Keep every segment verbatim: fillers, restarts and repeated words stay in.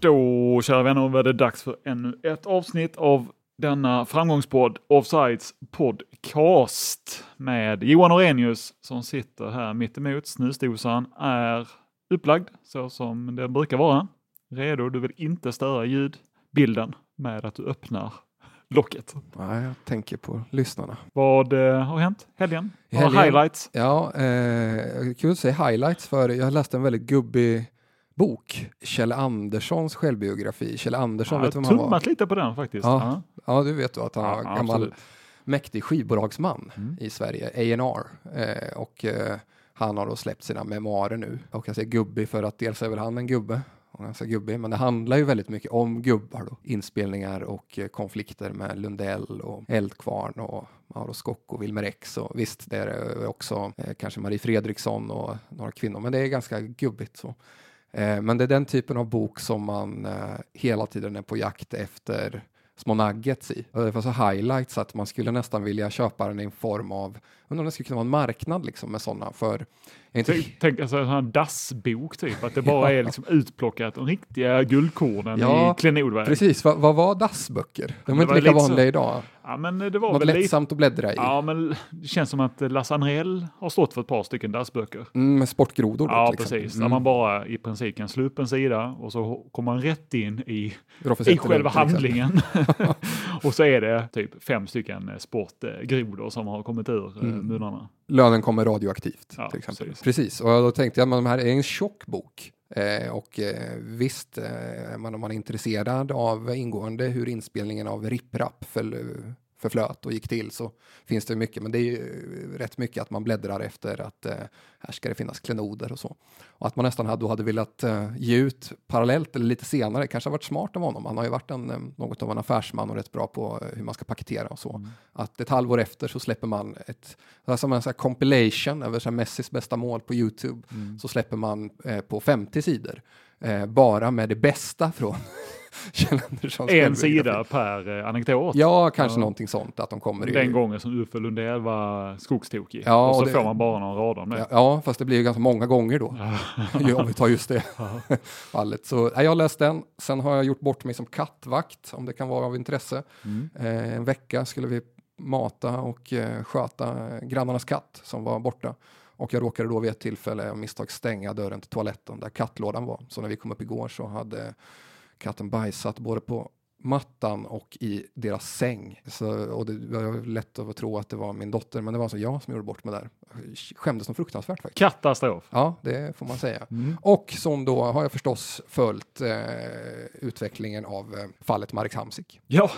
Då, kära vänner, var det dags för ännu ett avsnitt av denna framgångspodd Offsides podcast med Johan Orenius som sitter här mitt emot. Snusdosan är upplagd så som det brukar vara. Redo, du vill inte störa ljudbilden med att du öppnar locket. Nej, jag tänker på lyssnarna. Vad eh, har hänt helgen? Vad helgen highlights? Ja, eh, kul att säga highlights för jag läste en väldigt gubbig bok. Kjell Anderssons självbiografi. Kjell Andersson, Ja, vet du jag vem han har var? tummat lite på den faktiskt. Ja, ja du vet du att han Ja, var ja, gammal absolut. mäktig skivbolagsman Mm. i Sverige, A and R. Eh, och eh, han har då släppt sina memoarer nu. Och jag säger gubbig för att dels är väl han en gubbe. Ganska gubbig, men det handlar ju väldigt mycket om gubbar då. Inspelningar och eh, konflikter med Lundell och Eldkvarn och Mauro Scocco och Wilmer X. Och visst, det är också eh, kanske Marie Fredriksson och några kvinnor, men det är ganska gubbigt så. Eh, men det är den typen av bok som man eh, hela tiden är på jakt efter små nuggets i. Och det var så highlights att man skulle nästan vilja köpa den i en form av, undrar om det skulle kunna vara en marknad liksom med sådana för inte... Tänk, tänk alltså en sån här dassbok typ, att det bara Ja. är liksom utplockat de riktiga guldkornen Ja, i klenodväg. Precis, vad, vad var dassböcker? De är Det inte var lika lite så- vanliga idag. Ja, men det var Var väl lite... lättsamt att bläddra i. Ja, men det känns som att Lasse Anrell har stått för ett par stycken dassböcker. Mm, med sportgrodor då, Ja, till exempel. precis. Mm. Där man bara i princip kan slå upp en sida och så kommer man rätt in i, Roffe i Zetterlund, själva till exempel. handlingen. Och så är det typ fem stycken sportgrodor som har kommit ur mm. Mm. munnarna. Lönen kommer radioaktivt, Ja, till exempel. precis. Precis, och då tänkte jag att de här är en tjock bok. Eh, och eh, visst, eh, man, om man är intresserad av ingående hur inspelningen av Rip Rap för, förflöt och gick till så finns det mycket, men det är ju rätt mycket att man bläddrar efter att eh, här ska det finnas klenoder och så. Och att man nästan hade, då hade velat eh, ge ut parallellt eller lite senare, kanske har varit smart av honom. Han har ju varit en, eh, något av en affärsman och rätt bra på eh, hur man ska paketera och så. Mm. Att ett halvår efter så släpper man ett, som en sån här compilation över så här Messis bästa mål på YouTube. Mm. Så släpper man eh, på femtio sidor. Eh, bara med det bästa från Kjell Anderssons En sida per eh, anekdot. Ja, kanske ja. Någonting sånt. Att de kommer Den i... gången som Uffe Lundell var skogstokig. Ja, och så och det... får man bara några rader om det. Ja, ja, fast det blir ju ganska många gånger då. Ja. Om vi tar just det fallet. Så ja, jag har läst den. Sen har jag gjort bort mig som kattvakt, om det kan vara av intresse. Mm. Eh, en vecka skulle vi mata och eh, sköta grannarnas katt som var borta. Och jag råkade då vid ett tillfälle av misstag stänga dörren till toaletten där kattlådan var. Så när vi kom upp igår så hade katten bajsat både på mattan och i deras säng. Så, och det var lätt att tro att det var min dotter, men det var alltså jag som gjorde bort mig där. Jag skämdes nog fruktansvärt faktiskt. Katastrof. Ja, det får man säga. Mm. Och som då har jag förstås följt eh, utvecklingen av eh, fallet Marek Hamsik. Ja,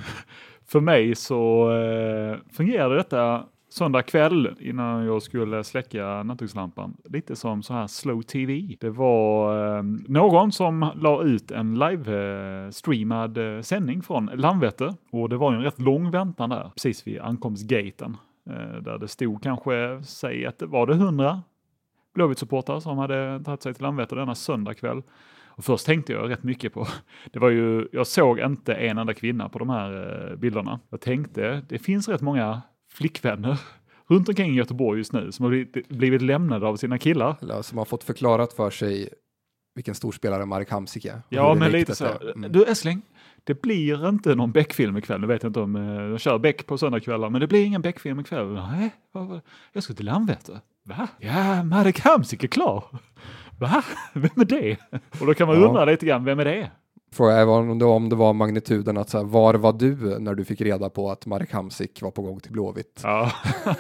för mig så eh, fungerade detta söndag kväll innan jag skulle släcka nattdukslampan. Lite som så här slow T V. Det var eh, någon som la ut en live-streamad eh, sändning från Landvetter. Och det var ju en rätt lång väntan där. Precis vid ankomstgaten. Eh, där det stod kanske, säg att det var det hundra Blåvitt-supportrar som hade tagit sig till Landvetter denna söndag kväll. Och först tänkte jag rätt mycket på, det var ju, jag såg inte en enda kvinna på de här eh, bilderna. Jag tänkte, det finns rätt många flickvänner runt omkring Göteborg just nu som har blivit, blivit lämnade av sina killar. Eller som har fått förklarat för sig vilken stor spelare Marek Hamsik är. Ja, men lite så. Mm. Du Essling, det blir inte någon Beck-film ikväll. Nu vet jag inte om eh, de kör Beck på söndagskvällar, men det blir ingen Beck-film ikväll. Nej, vad, vad? Jag ska till Landvetter. Va? Ja, Marek Hamsik är klar. Va? Vem är det? Och då kan man Ja. undra lite grann, vem är det? Fråga är om det, om det var magnituden att så här, var var du när du fick reda på att Marek Hamsik var på gång till Blåvitt? Ja.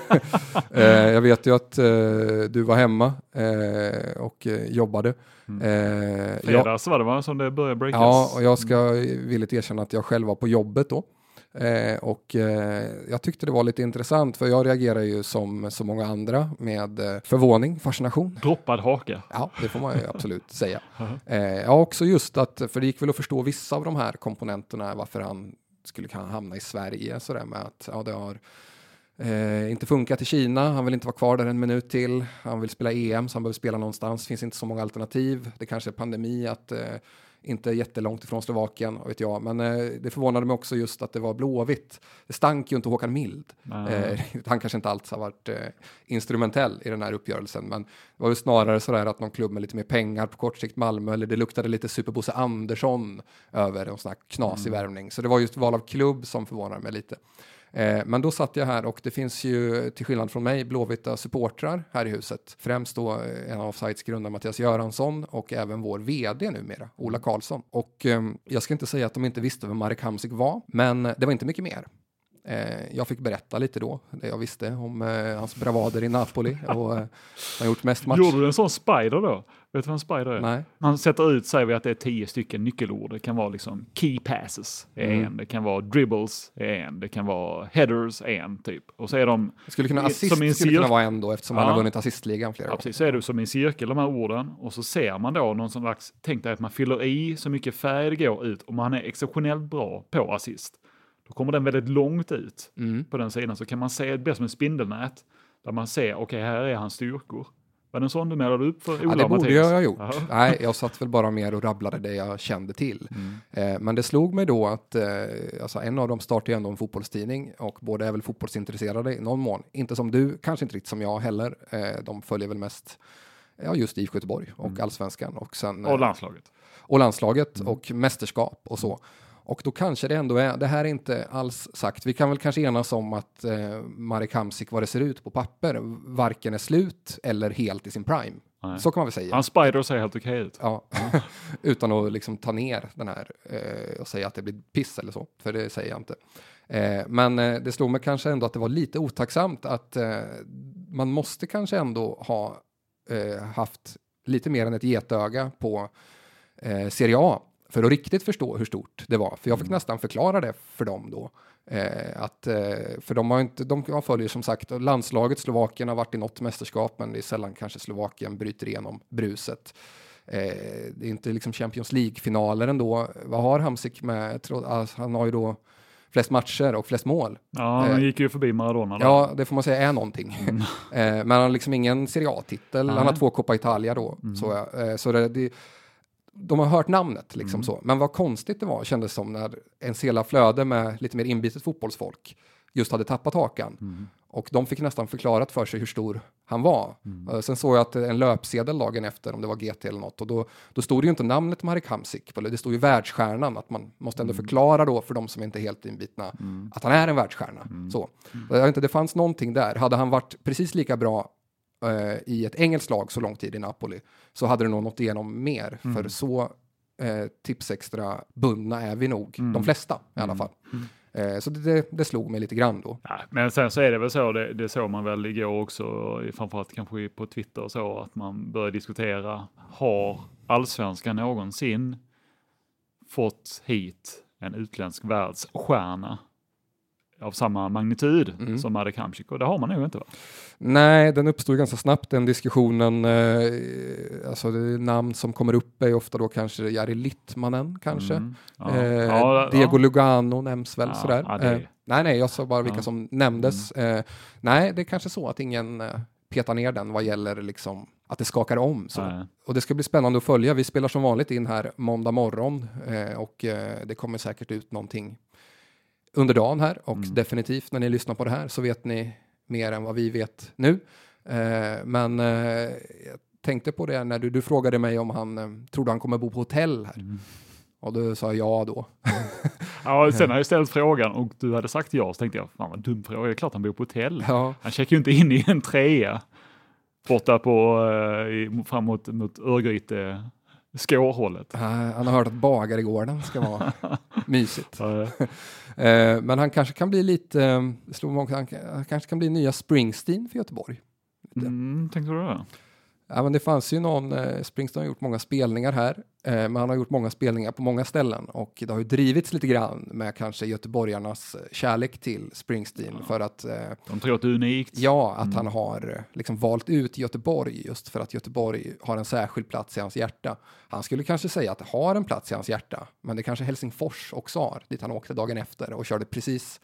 eh, jag vet ju att eh, du var hemma eh, och eh, jobbade. Mm. Eh, Fredags var det va, som det började breakas. Ja, och jag ska villigt erkänna att jag själv var på jobbet då. Eh, och eh, jag tyckte det var lite intressant för jag reagerar ju som så många andra med eh, förvåning, fascination. Droppad haka. Ja, det får man ju absolut säga. Eh, ja, också just att, för det gick väl att förstå vissa av de här komponenterna varför han skulle kunna hamna i Sverige sådär med att ja, det har eh, inte funkat i Kina, han vill inte vara kvar där en minut till, han vill spela E M så han behöver spela någonstans, det finns inte så många alternativ, det kanske är pandemi att eh, inte jättelångt ifrån Slovakien, vet jag. Men eh, det förvånade mig också just att det var Blåvitt. Det stank ju inte Håkan Mild. Eh, han kanske inte alls har varit eh, instrumentell i den här uppgörelsen. Men det var ju snarare sådär att någon klubb med lite mer pengar på kort sikt, Malmö, eller det luktade lite Superbosse Andersson över en sån här knasig mm. värvning. Så det var just val av klubb som förvånade mig lite. Eh, men då satt jag här och det finns ju till skillnad från mig blåvita supportrar här i huset. Främst då en av Offsides grundare Mattias Göransson och även vår vd numera, Ola Karlsson. Och eh, jag ska inte säga att de inte visste vem Marek Hamsik var, men det var inte mycket mer. Eh, jag fick berätta lite då det jag visste om eh, hans bravader i Napoli och eh, han gjort mest match. Gjorde du en sån spider då? Vet du vad en spider är? Nej. Man sätter ut, säger vi att det är tio stycken nyckelord. Det kan vara liksom key passes är mm. en, det kan vara dribbles är en, det kan vara headers är en typ. Och så är de... Skulle kunna assist som skulle kunna vara en då eftersom ja. han har vunnit assistligan flera ja, gånger. Precis, så är det som en cirkel de här orden och så ser man då någon som slags, tänk dig att man fyller i så mycket färg det går ut och man är exceptionellt bra på assist. Då kommer den väldigt långt ut mm. på den sidan så kan man se, det blir som en spindelnät där man ser, okej okay, här är hans styrkor. Var det en sån du målade upp för Ola Ja, det borde Mattias? jag ha gjort. Aha. Nej, jag satt väl bara mer och rabblade det jag kände till. Mm. Eh, men det slog mig då att eh, alltså en av dem startade ändå en fotbollstidning och båda är väl fotbollsintresserade i någon mån. Inte som du, kanske inte riktigt som jag heller. Eh, de följer väl mest ja, just I F K Göteborg och mm. Allsvenskan. Och, sen, och landslaget. Eh, och landslaget mm. och mästerskap och så. Och då kanske det ändå är, det här är inte alls sagt, vi kan väl kanske enas om att eh, Marek Hamsik, vad det ser ut på papper, varken är slut eller helt i sin prime. Nej. Så kan man väl säga. Han spider ser helt okej ut. Ja, utan att liksom ta ner den här eh, och säga att det blir piss eller så, för det säger jag inte. Eh, men eh, det slog mig kanske ändå att det var lite otacksamt att eh, man måste kanske ändå ha eh, haft lite mer än ett getöga på eh, Serie A. För att riktigt förstå hur stort det var. För jag fick mm. nästan förklara det för dem då. Eh, att, eh, för de har inte, de följer som sagt, landslaget Slovakien har varit i något mästerskap, men det är sällan kanske Slovakien bryter igenom bruset. Eh, det är inte liksom Champions League-finaler ändå. Vad har Hamsik med? Alltså, han har ju då flest matcher och flest mål. Ja, han eh, gick ju förbi Maradona. Då. Ja, det får man säga är någonting. Mm. eh, men han har liksom ingen Serie A-titel. Nej. Han har två Coppa Italia då. Mm. Så, eh, så det... det de har hört namnet liksom mm. så. Men vad konstigt det var kändes som när en hela flöde med lite mer inbitet fotbollsfolk just hade tappat hakan. Mm. Och de fick nästan förklarat för sig hur stor han var. Mm. Sen såg jag att en löpsedel dagen efter, om det var G T eller något. Och då, då stod det ju inte namnet Marek Hamsik. Det stod ju världsstjärnan. Att man måste ändå mm. förklara då för de som inte är helt inbitna mm. att han är en världsstjärna. Mm. Så. Jag vet inte, det fanns någonting där. Hade han varit precis lika bra i ett engelskt lag så lång tid i Napoli så hade det nog nått igenom mer mm. för så eh, tipsextra bundna är vi nog mm. de flesta i alla fall. Mm. Eh, så det, det slog mig lite grann då. Ja, men sen så är det väl så, det, det såg man väl igår också, framförallt kanske på Twitter så att man börjar diskutera, har Allsvenskan någonsin fått hit en utländsk världsstjärna av samma magnitud mm. som Marek Hamsik, och det har man nog inte, va? Nej, den uppstod ganska snabbt den diskussionen. Eh, alltså det namn som kommer upp är ofta då kanske Jari Littmanen kanske. Mm. Ja. Eh, ja, Diego ja. Lugano nämns väl ja, sådär. Ja, det... eh, nej, nej, jag sa bara vilka ja. som nämndes. Mm. Eh, nej, det är kanske så att ingen eh, petar ner den vad gäller liksom att det skakar om. Så. Nej. Och det ska bli spännande att följa. Vi spelar som vanligt in här måndag morgon eh, och eh, det kommer säkert ut någonting under dagen här och mm. definitivt när ni lyssnar på det här så vet ni mer än vad vi vet nu. Eh, men eh, jag tänkte på det när du, du frågade mig om han eh, trodde han kommer bo på hotell här. Mm. Och då sa jag ja då. Ja, sen har jag ställt frågan och du hade sagt ja, så tänkte jag, fan vad dum fråga, det är klart han bor på hotell. Ja. Han checkar ju inte in i en trea borta på eh, framåt mot Örgryte Skårhållet. Uh, han har hört att Bagargården ska vara mysigt. uh, men han kanske kan bli lite, uh, han, han kanske kan bli nya Springsteen för Göteborg. Mm, tänkte du det? Ja, men det fanns ju någon, uh, Springsteen har gjort många spelningar här, uh, men han har gjort många spelningar på många ställen och det har ju drivits lite grann med kanske göteborgarnas kärlek till Springsteen ja. för att... Uh, De tror att det är unikt. Ja, att mm. han har uh, liksom valt ut Göteborg just för att Göteborg har en särskild plats i hans hjärta. Han skulle kanske säga att det har en plats i hans hjärta, men det kanske Helsingfors också har, dit han åkte dagen efter och körde precis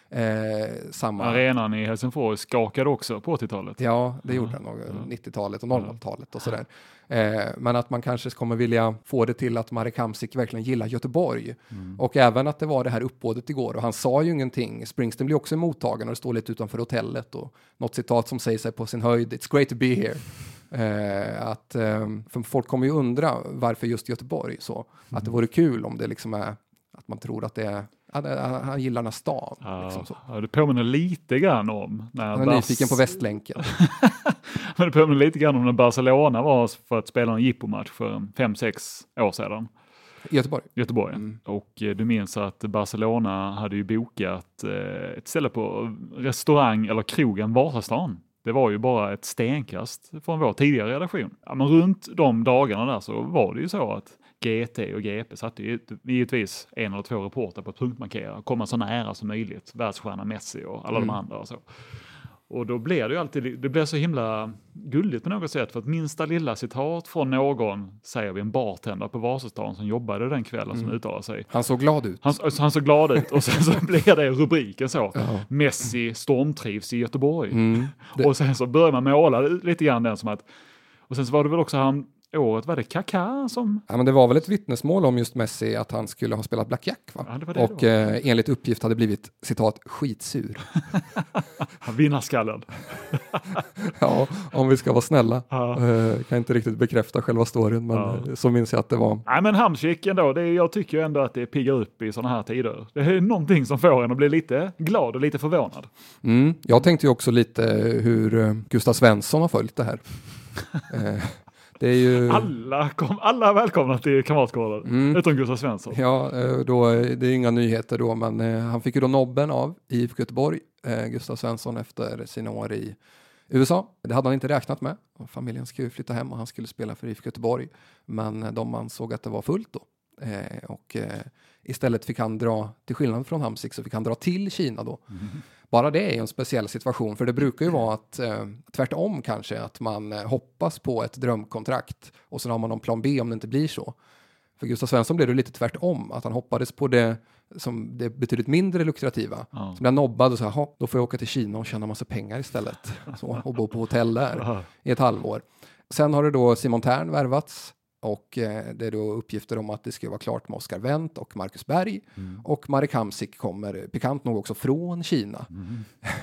Eh, samma... Arenan i Helsingfors skakade också på åttiotalet. Ja, det gjorde ja. den nog. Ja. nittiotalet och noll noll-talet och sådär. Eh, men att man kanske kommer vilja få det till att Marek Hamsik verkligen gillar Göteborg. Mm. Och även att det var det här uppbådet igår. Och han sa ju ingenting. Springsteen blir också mottagen och det står lite utanför hotellet. Och något citat som säger sig på sin höjd. It's great to be here. Eh, att, eh, för folk kommer ju undra varför just Göteborg. Så mm. att det vore kul om det liksom är att man tror att det är att han gillar den här stan. Ja, liksom så. Ja, det påminner lite grann om när han är Bas... nyfiken på Västlänken. Men det påminner lite grann om när Barcelona var för att spela en jippomatch för fem sex år sedan. Göteborg. Göteborg. Mm. Och eh, du minns att Barcelona hade ju bokat eh, ett ställe på restaurang eller krogen Vasastan. Det var ju bara ett stenkast från vår tidigare redaktion. Ja, men runt de dagarna där så var det ju så att G T och G P satte ju givetvis en eller två reporter på att punktmarkera, komma så nära som möjligt, världsstjärna Messi och alla mm. de andra och så. Och då blev det ju alltid, det blev så himla gulligt på något sätt, för att minsta lilla citat från någon, säger vi en bartender på Vasastan som jobbade den kvällen mm. som uttalade sig. Han såg glad ut. Han, han såg glad ut och sen så blev det rubriken så. Ja. Messi stormtrivs i Göteborg. Mm. Det... Och sen så började man måla lite grann den som att, och sen så var det väl också han, året var det Kaká som... Ja, men det var väl ett vittnesmål om just Messi att han skulle ha spelat Black Jack, va? Ja, det var det och eh, enligt uppgift hade blivit, citat, skitsur. Vinnarskallen. Ja, om vi ska vara snälla. Ja. Eh, kan inte riktigt bekräfta själva storyn, men ja. Så minns jag att det var... Nej, men Hamsik ändå, det är, jag tycker ändå att det piggar upp i sådana här tider. Det är någonting som får en att bli lite glad och lite förvånad. Mm, jag tänkte ju också lite hur uh, Gustav Svensson har följt det här. eh, Det är ju... Alla, kom, alla välkomna till Kamratgården, mm. utom Gustav Svensson. Ja, då, det är inga nyheter då, men eh, han fick ju då nobben av I F K Göteborg, eh, Gustav Svensson, efter sina år i U S A. Det hade han inte räknat med. Familjen skulle flytta hem och han skulle spela för I F K Göteborg, men de ansåg att det var fullt då. Eh, och eh, istället fick han dra, till skillnad från Hamsik, så fick han dra till Kina då. Mm. Bara det är ju en speciell situation, för det brukar ju vara att eh, tvärtom kanske, att man eh, hoppas på ett drömkontrakt och sen har man någon plan B om det inte blir så. För Gustav Svensson blev det lite tvärtom, att han hoppades på det som det betydligt mindre lukrativa. Ja. Så blev han nobbad och så, då får jag åka till Kina och tjäna massa pengar istället. Så, och bo på hotell där i ett halvår. Sen har det då Simon Tern värvats. Och eh, det är då uppgifter om att det ska vara klart med Oscar Wendt och Marcus Berg. Mm. Och Marek Hamsik kommer pikant nog också från Kina. Mm.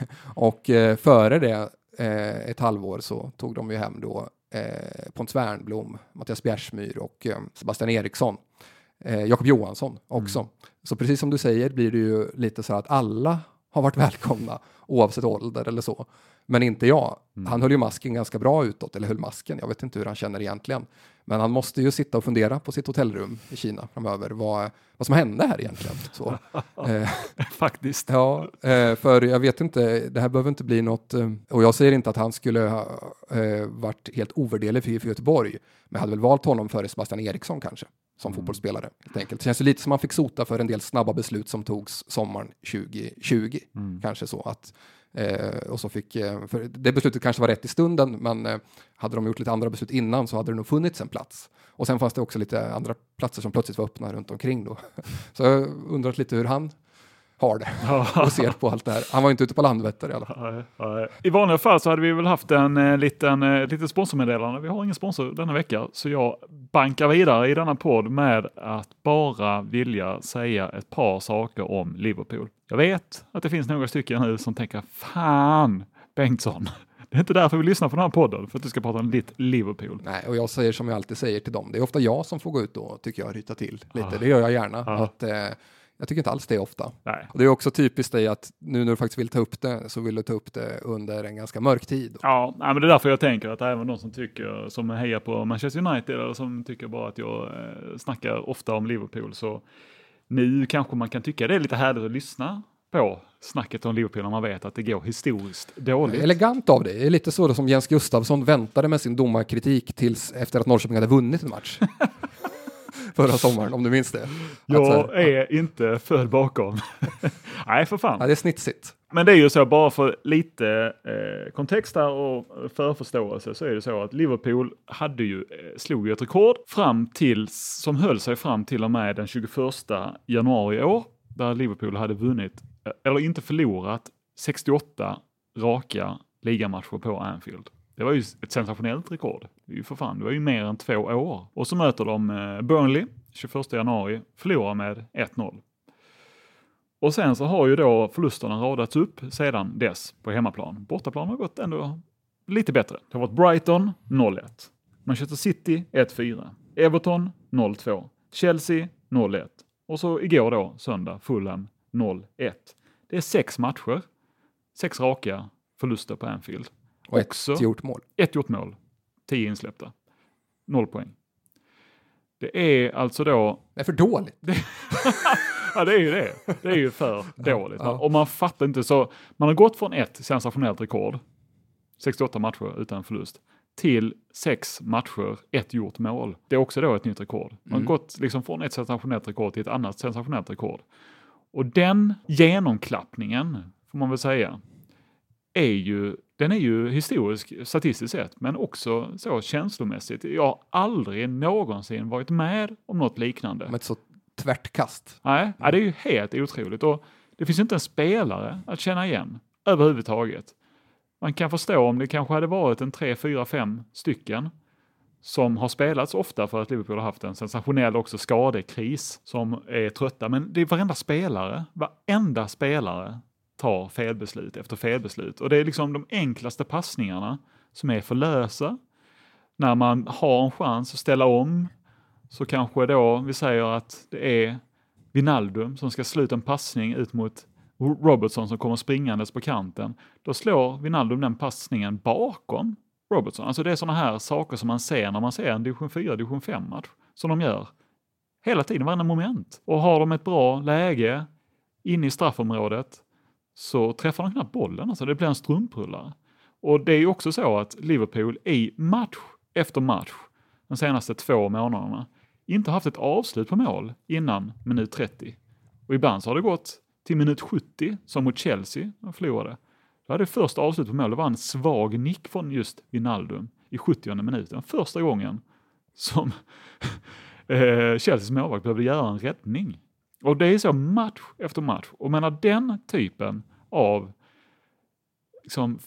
och eh, före det, eh, ett halvår, så tog de ju hem då eh, Pontus Wernbloom, Mattias Bjärsmyr och eh, Sebastian Eriksson. Eh, Jakob Johansson också. Mm. Så precis som du säger blir det ju lite så att alla har varit välkomna oavsett ålder eller så. Men inte jag. Mm. Han höll ju masken ganska bra utåt, eller höll masken. Jag vet inte hur han känner egentligen. Men han måste ju sitta och fundera på sitt hotellrum i Kina framöver. Vad, vad som hände här egentligen. Så, eh, Faktiskt. Ja, eh, för jag vet inte, det här behöver inte bli något. Eh, och jag säger inte att han skulle ha eh, varit helt ovärderlig för, för Göteborg. Men jag hade väl valt honom före Sebastian Eriksson kanske. Som mm. fotbollsspelare, helt enkelt. Det känns ju lite som man fick sota för en del snabba beslut som togs sommaren tjugo tjugo. Mm. Kanske så att Eh, och så fick, eh, för det beslutet kanske var rätt i stunden, men eh, hade de gjort lite andra beslut innan så hade det nog funnits en plats. Och sen fanns det också lite andra platser som plötsligt var öppna runt omkring då. Så jag undrat lite hur han har det och ser på allt det här. Han var ju inte ute på Landvetter i alla fall. I vanliga fall så hade vi väl haft en eh, liten, eh, lite sponsormeddelande. Vi har ingen sponsor denna vecka, så jag bankar vidare i denna podd med att bara vilja säga ett par saker om Liverpool. Jag vet att det finns några stycken nu som tänker, fan Bengtsson, det är inte därför vi lyssnar på den här podden, för att du ska prata om ditt Liverpool. Nej, och jag säger som jag alltid säger till dem, det är ofta jag som får gå ut då, tycker jag, ryta till lite. Ah. Det gör jag gärna. Ah. Att, eh, jag tycker inte alls det är ofta. Nej. Och det är också typiskt dig att nu när du faktiskt vill ta upp det, så vill du ta upp det under en ganska mörk tid. Ja, men det är därför jag tänker att även de som tycker, som hejar på Manchester United, eller som tycker bara att jag eh, snackar ofta om Liverpool, så nu kanske man kan tycka det är lite härligt att lyssna på snacket om Liverpool när man vet att det går historiskt dåligt. Elegant av det. Det är lite så som Jens Gustafsson väntade med sin domarkritik tills efter att Norrköping hade vunnit en match. Förra sommaren, om du minns det. Jag här, är ja. inte född bakom. Nej, för fan. Ja, det är snitsigt. Men det är ju så, bara för lite eh, kontext här och förförståelse, så är det så att Liverpool hade ju, eh, slog ju ett rekord fram till, som höll sig fram till och med den tjugoförsta januari i år, där Liverpool hade vunnit eller inte förlorat sextioåtta raka ligamatcher på Anfield. Det var ju ett sensationellt rekord. Det är ju för fan, det var ju mer än två år. Och så möter de Burnley tjugoförsta januari, förlorar med ett noll. Och sen så har ju då förlusterna radats upp sedan dess på hemmaplan. Bortaplan har gått ändå lite bättre. Det har varit Brighton noll ett, Manchester City ett fyra, Everton noll två, Chelsea noll ett och så igår då söndag Fulham noll ett. Det är sex matcher, sex raka förluster på Anfield. Och ett Också, gjort mål. Ett gjort mål, tio insläppta, noll poäng. Det är alltså då... Det är för dåligt. Det... ja, det är ju det. Det är ju för dåligt. Ja. Och man fattar inte så... Man har gått från ett sensationellt rekord, sextioåtta matcher utan förlust, till sex matcher, ett gjort mål. Det är också då ett nytt rekord. Man har mm. gått liksom från ett sensationellt rekord till ett annat sensationellt rekord. Och den genomklappningen, får man väl säga, är ju, den är ju historisk statistiskt sett, men också så känslomässigt. Jag har aldrig någonsin varit med om något liknande. Med ett så tvärtkast. Nej, ja, det är ju helt otroligt. Och det finns inte en spelare att känna igen överhuvudtaget. Man kan förstå om det kanske hade varit en tre, fyra, fem stycken som har spelats ofta för att Liverpool har haft en sensationell också skadekris som är trötta. Men det är varenda spelare, varenda spelare tar felbeslut efter felbeslut. Och det är liksom de enklaste passningarna som är för lösa. När man har en chans att ställa om så kanske då vi säger att det är Wijnaldum som ska sluta en passning ut mot Robertson som kommer springandes på kanten. Då slår Wijnaldum den passningen bakom Robertson. Alltså det är sådana här saker som man ser när man ser en division fyra, division fem match som de gör hela tiden, varje moment. Och har de ett bra läge inne i straffområdet så träffar de knappt bollen. Alltså det blir en strumprullare. Och det är ju också så att Liverpool i match efter match de senaste två månaderna inte haft ett avslut på mål innan minut trettio. Och ibland så har det gått till minut sjuttio som mot Chelsea och förlorade. Då hade det första avslut på mål, det var en svag nick från just Wijnaldum i sjuttionde minuten. Första gången som eh, Chelseas målvakt behövde göra en räddning. Och det är så match efter match. Och menar den typen av liksom,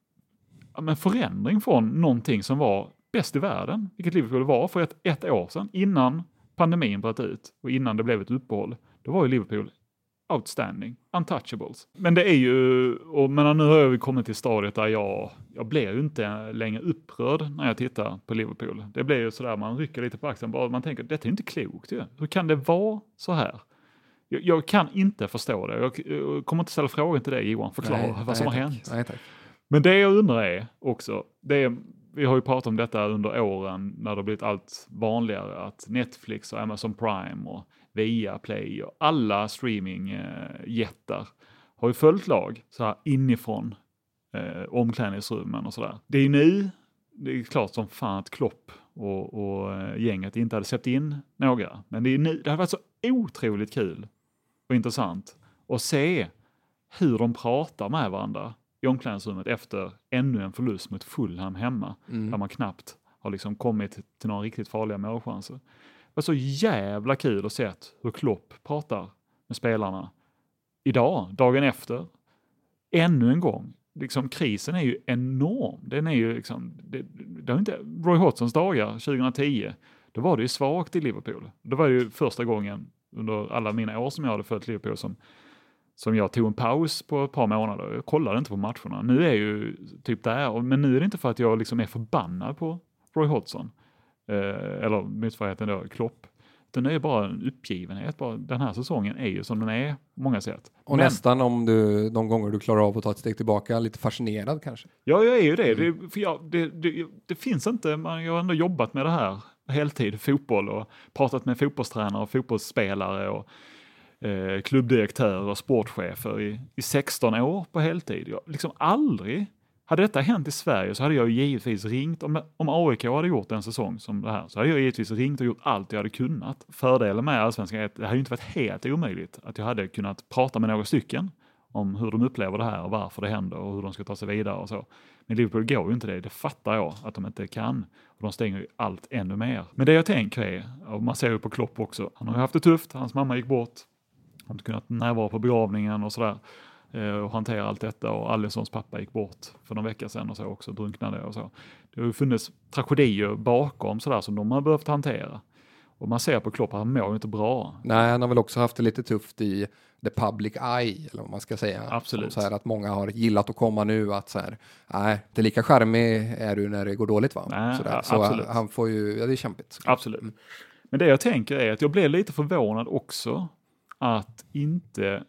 men förändring från någonting som var bäst i världen, vilket Liverpool var för ett, ett år sedan, innan pandemin bröt ut och innan det blev ett uppehåll, då var ju Liverpool outstanding, untouchables. Men det är ju, och men nu har jag kommit till stadiet där jag, jag blir ju inte längre upprörd när jag tittar på Liverpool. Det blir ju sådär, man rycker lite på axeln, bara man tänker, detta är inte klokt ju. Hur kan det vara så här? Jag, jag kan inte förstå det. Jag, jag kommer inte ställa frågan till dig, Johan, förklara nej, vad som nej, har hänt. Nej, tack. Men det jag undrar är också, det är, vi har ju pratat om detta under åren när det har blivit allt vanligare att Netflix och Amazon Prime och Viaplay och alla streamingjättar har ju följt lag så här inifrån eh, omklädningsrummen och sådär. Det är ju nu, det är klart som fan att Klopp och, och gänget inte hade släppt in några. Men det är nu, det har varit så otroligt kul och intressant att se hur de pratar med varandra i omklädningsrummet efter ännu en förlust mot Fulham hemma. Mm. Där man knappt har liksom kommit till några riktigt farliga målchanser. Det var så jävla kul att se hur Klopp pratar med spelarna idag, dagen efter. Ännu en gång. Liksom, krisen är ju enorm. Den är ju liksom, det, det har inte, Roy Hodgsons dagar tjugohundratio, då var det ju svagt i Liverpool. Det var ju första gången under alla mina år som jag hade följt Liverpool som som jag tog en paus på ett par månader. Jag kollade inte på matcherna. Nu är jag ju typ där. Men nu är det inte för att jag liksom är förbannad på Roy Hodgson. Eh, eller motsvarigheten då, Klopp. Utan det är bara en uppgivenhet. Bara, den här säsongen är ju som den är på många sätt. Och men, nästan om du, de gånger du klarar av att ta ett steg tillbaka, lite fascinerad kanske. Ja, jag är ju det. Mm. det, för jag, det, det, det finns inte, man, jag har ändå jobbat med det här heltid, fotboll och pratat med fotbollstränare och fotbollsspelare och Eh, klubbdirektörer och sportchefer i, i sexton år på heltid. Jag, liksom aldrig, hade detta hänt i Sverige så hade jag givetvis ringt, om, om A I K hade gjort en säsong som det här, så hade jag givetvis ringt och gjort allt jag hade kunnat. Fördelen med Allsvenskan är att det hade inte varit helt omöjligt att jag hade kunnat prata med några stycken om hur de upplever det här och varför det händer och hur de ska ta sig vidare och så. Men Liverpool går ju inte det, det fattar jag att de inte kan. Och de stänger ju allt ännu mer. Men det jag tänker är, och man ser ju på Klopp också, han har ju haft det tufft, hans mamma gick bort. har inte kunnat närvara på begravningen och sådär. Och hantera allt detta, och Alissons pappa gick bort för några veckor sedan och så också, drunknade och så. Det har ju funnits tragedier bakom sådär som de har behövt hantera. Och man ser på Klopp, han mår ju inte bra. Nej, han har väl också haft det lite tufft i the public eye, eller vad man ska säga. Absolut. Så här att många har gillat att komma nu, att så här, nej, det är lika charmig är du när det går dåligt, va? Nej, så där. Så absolut. han får ju, ja, det är kämpigt. Absolut. Mm. Men det jag tänker är att jag blev lite förvånad också att inte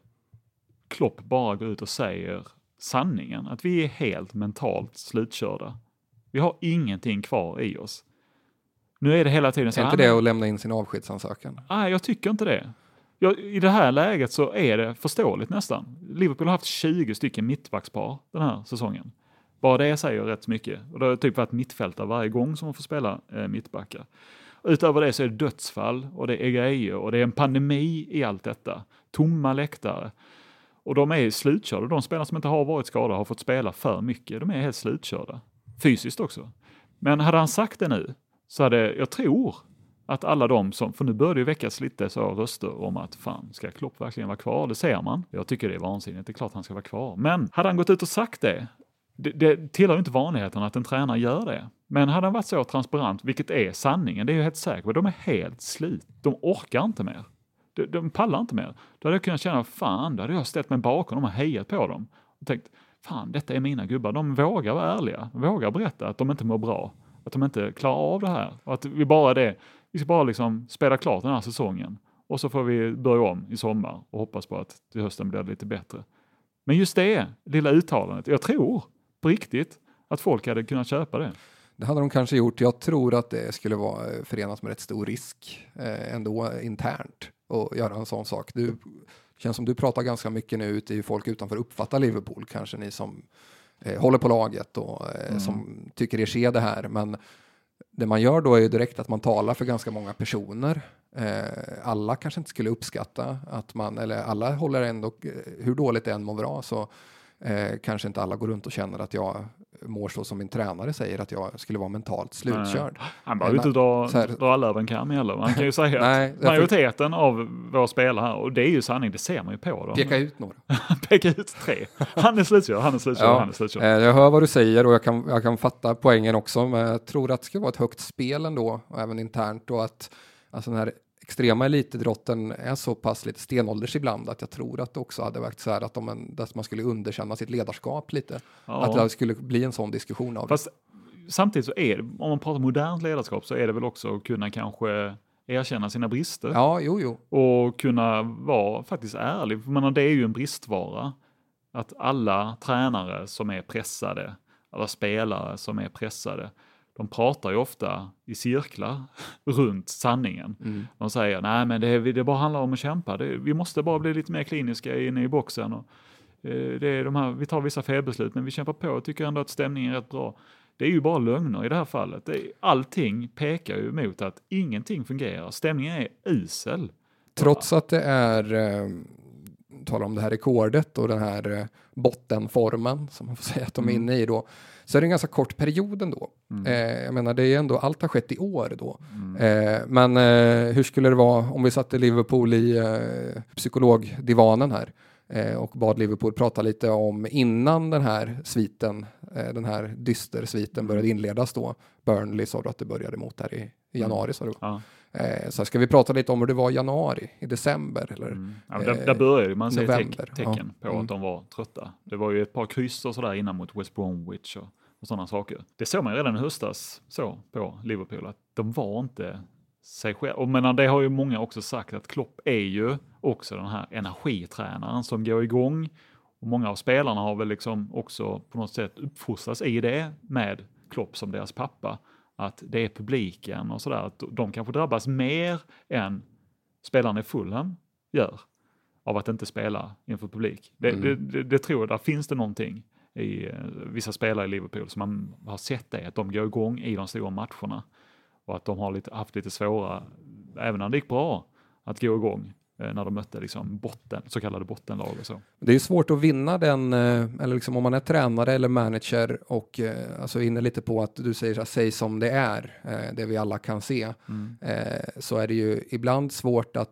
Klopp bara går ut och säger sanningen. Att vi är helt mentalt slutkörda. Vi har ingenting kvar i oss. Nu är det hela tiden så. Är inte det att lämna in sin avskedsansökan? Nej, jag tycker inte det. Jag, I det här läget så är det förståeligt nästan. Liverpool har haft tjugo stycken mittbackspar den här säsongen. Bara det säger rätt mycket. Och det har typ varit mittfältare varje gång som man får spela eh, mittbackar. Utöver det så är det dödsfall och det är grejer och det är en pandemi i allt detta. Tomma läktare. Och de är slutkörda. De spelare som inte har varit skadade har fått spela för mycket. De är helt slutkörda. Fysiskt också. Men hade han sagt det nu så hade, jag tror att alla de som, för nu börjar det ju väckas lite så röster om att fan, ska Klopp verkligen vara kvar? Det ser man. Jag tycker det är vansinnigt. Det är klart han ska vara kvar. Men hade han gått ut och sagt det, det, det tillhör ju inte vanligheten att en tränare gör det. Men hade han varit så transparent, vilket är sanningen, det är ju helt säkert. De är helt slut. De orkar inte mer. De, de pallar inte mer. Då hade jag kunnat känna, fan, då hade jag ställt mig bakom dem och hejat på dem. Och tänkt, fan, detta är mina gubbar. De vågar vara ärliga. De vågar berätta att de inte mår bra. Att de inte klarar av det här. Och att vi bara det, vi ska bara liksom spela klart den här säsongen. Och så får vi börja om i sommar och hoppas på att till hösten blir det lite bättre. Men just det lilla uttalandet, jag tror på riktigt att folk hade kunnat köpa det. Det hade de kanske gjort. Jag tror att det skulle vara förenat med rätt stor risk eh, ändå internt att göra en sån sak. Du, det känns som du pratar ganska mycket nu ute i folk utanför uppfattar Liverpool. Kanske ni som eh, håller på laget och eh, mm. som tycker er se det här. Men det man gör då är ju direkt att man talar för ganska många personer. Eh, alla kanske inte skulle uppskatta att man, eller alla håller ändå, hur dåligt det än må vara så eh, kanske inte alla går runt och känner att jag mår så som min tränare säger att jag skulle vara mentalt slutkörd. Nej. Han behöver inte dra, dra alla över en kam heller. Man kan ju säga Nej, att majoriteten för... av våra spelare här, och det är ju sanning, det ser man ju på dem. Peka ut några. Peka ut tre. Han är slutkörd, han är slutkörd, ja, han är slutkörd. Eh, jag hör vad du säger och jag kan, jag kan fatta poängen också, men jag tror att det ska vara ett högt spel ändå, och även internt, och att alltså den här extrema elitidrotten är så pass lite stenålders ibland att jag tror att det också hade varit så här att, de en, att man skulle underkänna sitt ledarskap lite. Ja. Att det skulle bli en sån diskussion av Fast det. Samtidigt så är det, om man pratar modernt ledarskap, så är det väl också att kunna kanske erkänna sina brister. Ja, jo, jo. Och kunna vara faktiskt ärlig. För man, det är ju en bristvara att alla tränare som är pressade, alla spelare som är pressade, de pratar ju ofta i cirklar runt sanningen. Mm. De säger, nej men det, det bara handlar om att kämpa. Det, vi måste bara bli lite mer kliniska inne i boxen. Och, eh, det är de här, vi tar vissa felbeslut, men vi kämpar på och tycker ändå att stämningen är rätt bra. Det är ju bara lögner i det här fallet. Det är, allting pekar ju mot att ingenting fungerar. Stämningen är usel. Trots att det är, eh, talar om det här rekordet och den här eh, bottenformen som man får säga att de är inne i då, så är det en ganska kort period ändå. Mm. Eh, jag menar, det är ändå, allt har skett i år då. Mm. Eh, men eh, hur skulle det vara om vi satte Liverpool i eh, psykologdivanen här eh, och bad Liverpool prata lite om innan den här sviten, eh, den här dystersviten började inledas då. Burnley sa du att det började mot här i, i januari, sa du. Ja. Eh, så ska vi prata lite om hur det var i januari, i december eller mm. ja, där, där började man se november. Te- tecken ja. på mm. att de var trötta. Det var ju ett par kryss och sådär innan mot West Bromwich och, och sådana saker. Det såg man redan i höstas så på Liverpool att de var inte sig själva. Och men det har ju många också sagt att Klopp är ju också den här energitränaren som går igång, och många av spelarna har väl liksom också på något sätt uppfostrats i det med Klopp som deras pappa. Att det är publiken och sådär. Att de kanske drabbas mer än spelarna i Fulham gör av att inte spela inför publik. Det, mm. det, det, det tror jag, där finns det någonting i uh, vissa spelare i Liverpool som man har sett det. Att de går igång i de stora matcherna. Och att de har lite, haft lite svåra, även när det gick bra, att gå igång när de mötte liksom botten, så kallade bottenlag och så. Det är svårt att vinna den, eller liksom om man är tränare eller manager och alltså inne lite på att du säger så här, säg som det är, det vi alla kan se, mm. så är det ju ibland svårt att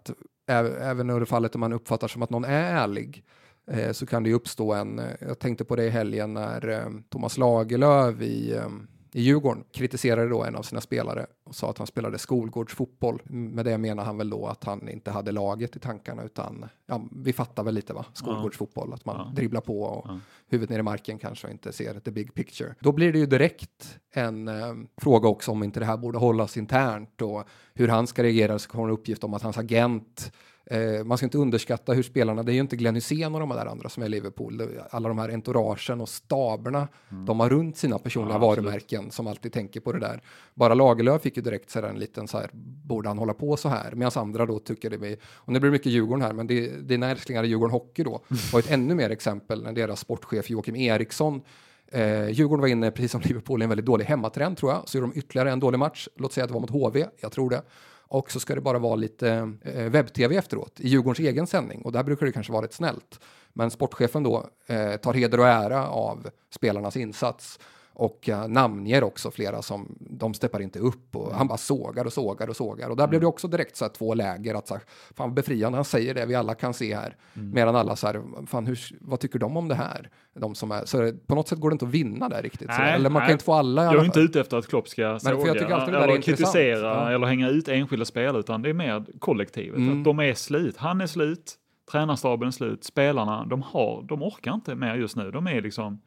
även i det fallet om man uppfattar som att någon är ärlig, eh, så kan det ju uppstå en, jag tänkte på det i helgen när eh, Thomas Lagerlöf i, eh, i Djurgården kritiserade då en av sina spelare och sa att han spelade skolgårdsfotboll. Med det menar han väl då att han inte hade laget i tankarna, utan ja, vi fattar väl lite va, skolgårdsfotboll, att man ja. dribblar på och ja. huvudet ner i marken kanske och inte ser the big picture. Då blir det ju direkt en eh, fråga också om inte det här borde hållas internt och hur han ska reagera. Så kommer en uppgift om att hans agent, eh, man ska inte underskatta hur spelarna, det är ju inte Glenn Hysén och de där andra som är i Liverpool, alla de här entouragen och staberna, mm. de har runt sina personliga ja, varumärken som alltid tänker på det där. Bara Lagerlöf fick ju direkt så här en liten så här, borde han hålla på så här? Medan andra då tycker det blir, och det blir mycket Djurgården här, men det, dina älsklingar i Djurgården Hockey då var ett ännu mer exempel när deras sportchef Joakim Eriksson, eh, Djurgården var inne precis som Liverpool i en väldigt dålig hemmatrend tror jag, så gjorde de ytterligare en dålig match, låt säga att det var mot H V, jag tror det. Och så ska det bara vara lite eh, webb-tv efteråt i Djurgårdens egen sändning. Och där brukar det kanske vara rätt snällt. Men sportchefen då eh, tar heder och ära av spelarnas insats. Och uh, namnger också flera som de steppar inte upp. Och han bara sågar och sågar och sågar. Och där mm. blev det också direkt så här, två läger. Att så här, fan befriande, han säger det vi alla kan se här. Mm. Medan alla så här, fan hur, vad tycker de om det här? De som är, så på något sätt går det inte att vinna där riktigt. Nej, så, eller man nej. kan inte få alla. Jag är inte ute efter att Klopp ska såga, för jag tycker alltid det där eller är kritisera ja. eller hänga ut enskilda spel, utan det är mer kollektivet. Mm. Att de är slut. Han är slut. Tränarstaben är slut. Spelarna, de, har, de orkar inte mer just nu. De är liksom...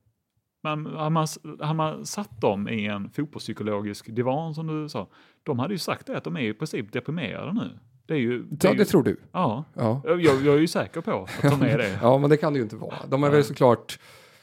Men har man, har man satt dem i en fotbollspsykologisk divan som du sa, de hade ju sagt det att de är i princip deprimerade nu. Det är ju... Det, ja, är det ju, tror du. Ja, ja. Jag, jag är ju säker på att de är det. Ja, men det kan det ju inte vara. De är ja. väl såklart...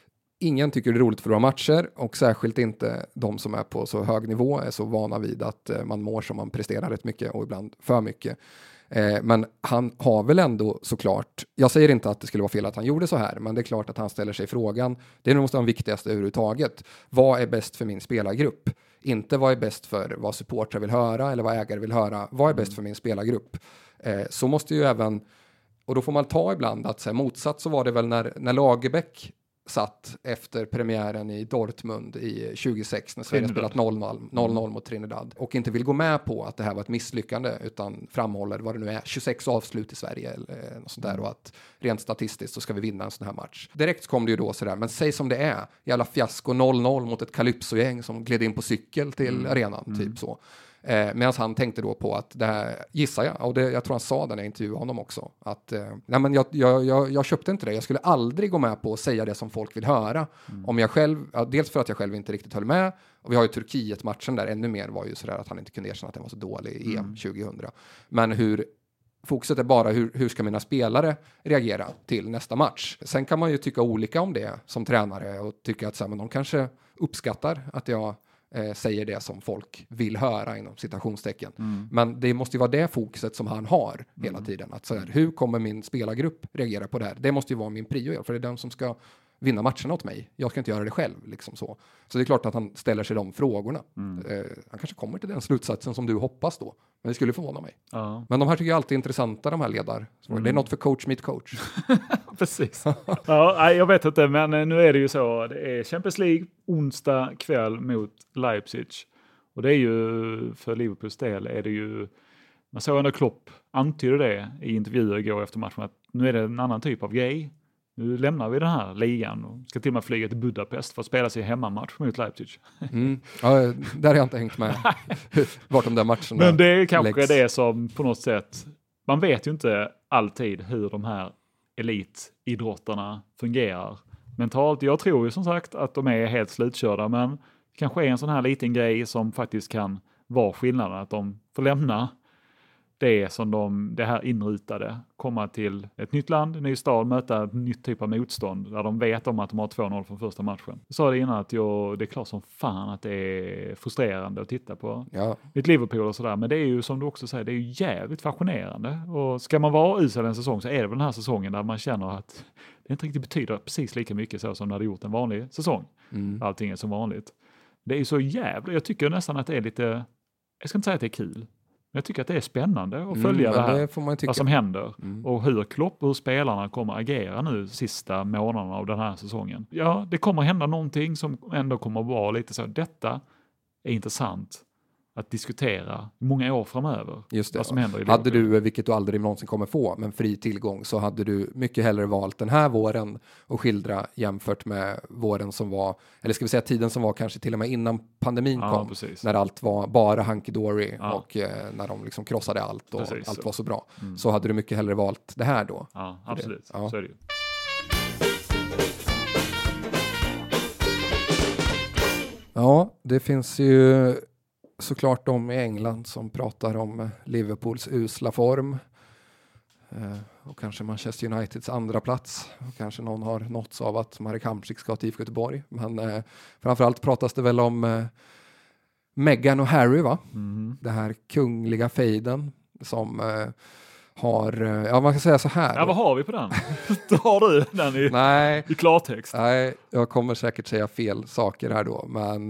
Ingen tycker det är roligt för att matcher, och särskilt inte de som är på så hög nivå är så vana vid att man mår som man presterar rätt mycket och ibland för mycket. Eh, men han har väl ändå såklart, jag säger inte att det skulle vara fel att han gjorde så här, men det är klart att han ställer sig frågan, det är nog den viktigaste överhuvudtaget, vad är bäst för min spelargrupp? Inte vad är bäst för vad supportrar vill höra eller vad ägare vill höra, vad är bäst för min spelargrupp? Eh, så måste ju även, och då får man ta ibland att så här, motsatt så var det väl när, när Lagerbäck satt efter premiären i Dortmund i tjugosex när Sverige spelat noll noll mot Trinidad och inte vill gå med på att det här var ett misslyckande utan framhåller vad det nu är, tjugosex avslut i Sverige eller något sånt där, och att rent statistiskt så ska vi vinna en sån här match. Direkt kom det ju då sådär, men säg som det är, jävla fiasko noll noll mot ett Calypso-gäng som gled in på cykel till mm. arenan, typ mm. så. Eh, medan han tänkte då på att det här, gissar jag, och det, jag tror han sa det när jag intervjuade honom också, att eh, nej men jag, jag, jag, jag köpte inte det, jag skulle aldrig gå med på att säga det som folk vill höra mm. om jag själv, ja, dels för att jag själv inte riktigt höll med, och vi har ju Turkiet-matchen där, ännu mer var ju sådär att han inte kunde erkänna att den var så dålig i E M mm. tjugohundra, men hur fokuset är bara hur, hur ska mina spelare reagera till nästa match. Sen kan man ju tycka olika om det som tränare och tycka att så här, men de kanske uppskattar att jag Eh, säger det som folk vill höra inom citationstecken. Mm. Men det måste ju vara det fokuset som han har mm. hela tiden. Att så här, hur kommer min spelargrupp reagera på det här? Det måste ju vara min prio, för det är den som ska vinna matcherna åt mig. Jag ska inte göra det själv. Liksom så. Så det är klart att han ställer sig de frågorna. Mm. Eh, han kanske kommer till den slutsatsen som du hoppas då. Men det skulle förvåna mig. Ja. Men de här tycker jag alltid är intressanta, de här ledare. Mm. Det är något för coach meet coach. Precis. Ja, jag vet inte, men nu är det ju så. Det är Champions League onsdag kväll mot Leipzig. Och det är ju, för Liverpools del är det ju, man såg ändå Klopp antyder det i intervjuer igår efter matchen, att nu är det en annan typ av grej. Nu lämnar vi den här ligan och ska till och med flyga till Budapest för att spela sig hemmamatch mot Leipzig. Mm. Ja, där har jag inte hängt med vart de där matcherna Men det är kanske läggs. Det som på något sätt, man vet ju inte alltid hur de här elitidrottarna fungerar mentalt. Jag tror ju som sagt att de är helt slutkörda, men kanske är en sån här liten grej som faktiskt kan vara skillnaden, att de får lämna det som de, det här inrutade, komma till ett nytt land, en ny stad, möta ett nytt typ av motstånd där de vet om att de har två noll från första matchen. Jag sa det innan att jag, det är klart som fan att det är frustrerande att titta på ja. ett Liverpool och sådär, men det är ju som du också säger, det är ju jävligt fascinerande, och ska man vara usel en säsong så är det väl den här säsongen där man känner att det inte riktigt betyder precis lika mycket så som det hade gjort en vanlig säsong. Mm. Allting är som vanligt. Det är ju så jävla, jag tycker nästan att det är lite, jag ska inte säga att det är kul, jag tycker att det är spännande att följa mm, det här, det får man tycka. Vad som händer mm. och hur Klopp och hur spelarna kommer agera nu sista månaderna av den här säsongen. Ja, det kommer hända någonting som ändå kommer att vara lite så, detta är intressant att diskutera många år framöver. Just det. Vad som händer i hade Liverpool. du, vilket du aldrig någonsin kommer få, men fri tillgång, så hade du mycket hellre valt den här våren och skildra jämfört med våren som var, eller ska vi säga tiden som var kanske till och med innan pandemin Ja, kom. precis. När allt var bara hunky-dory Ja. och eh, när de liksom krossade allt och Precis, allt så. var så bra. Mm. Så hade du mycket hellre valt det här då. Ja, absolut. Ja. Så är det ju. Ja, det finns ju såklart de i England som pratar om Liverpools usla form. Eh, och kanske Manchester Uniteds andra plats. Och kanske någon har nåtts av att Marek Hamsik ska till I F K Göteborg. Men eh, framförallt pratas det väl om eh, Meghan och Harry, va? Mm. Det här kungliga fejden som eh, har, eh, ja man kan säga så här. Ja, vad har vi på den? Har du den i, Nej. i klartext? Nej, jag kommer säkert säga fel saker här då, men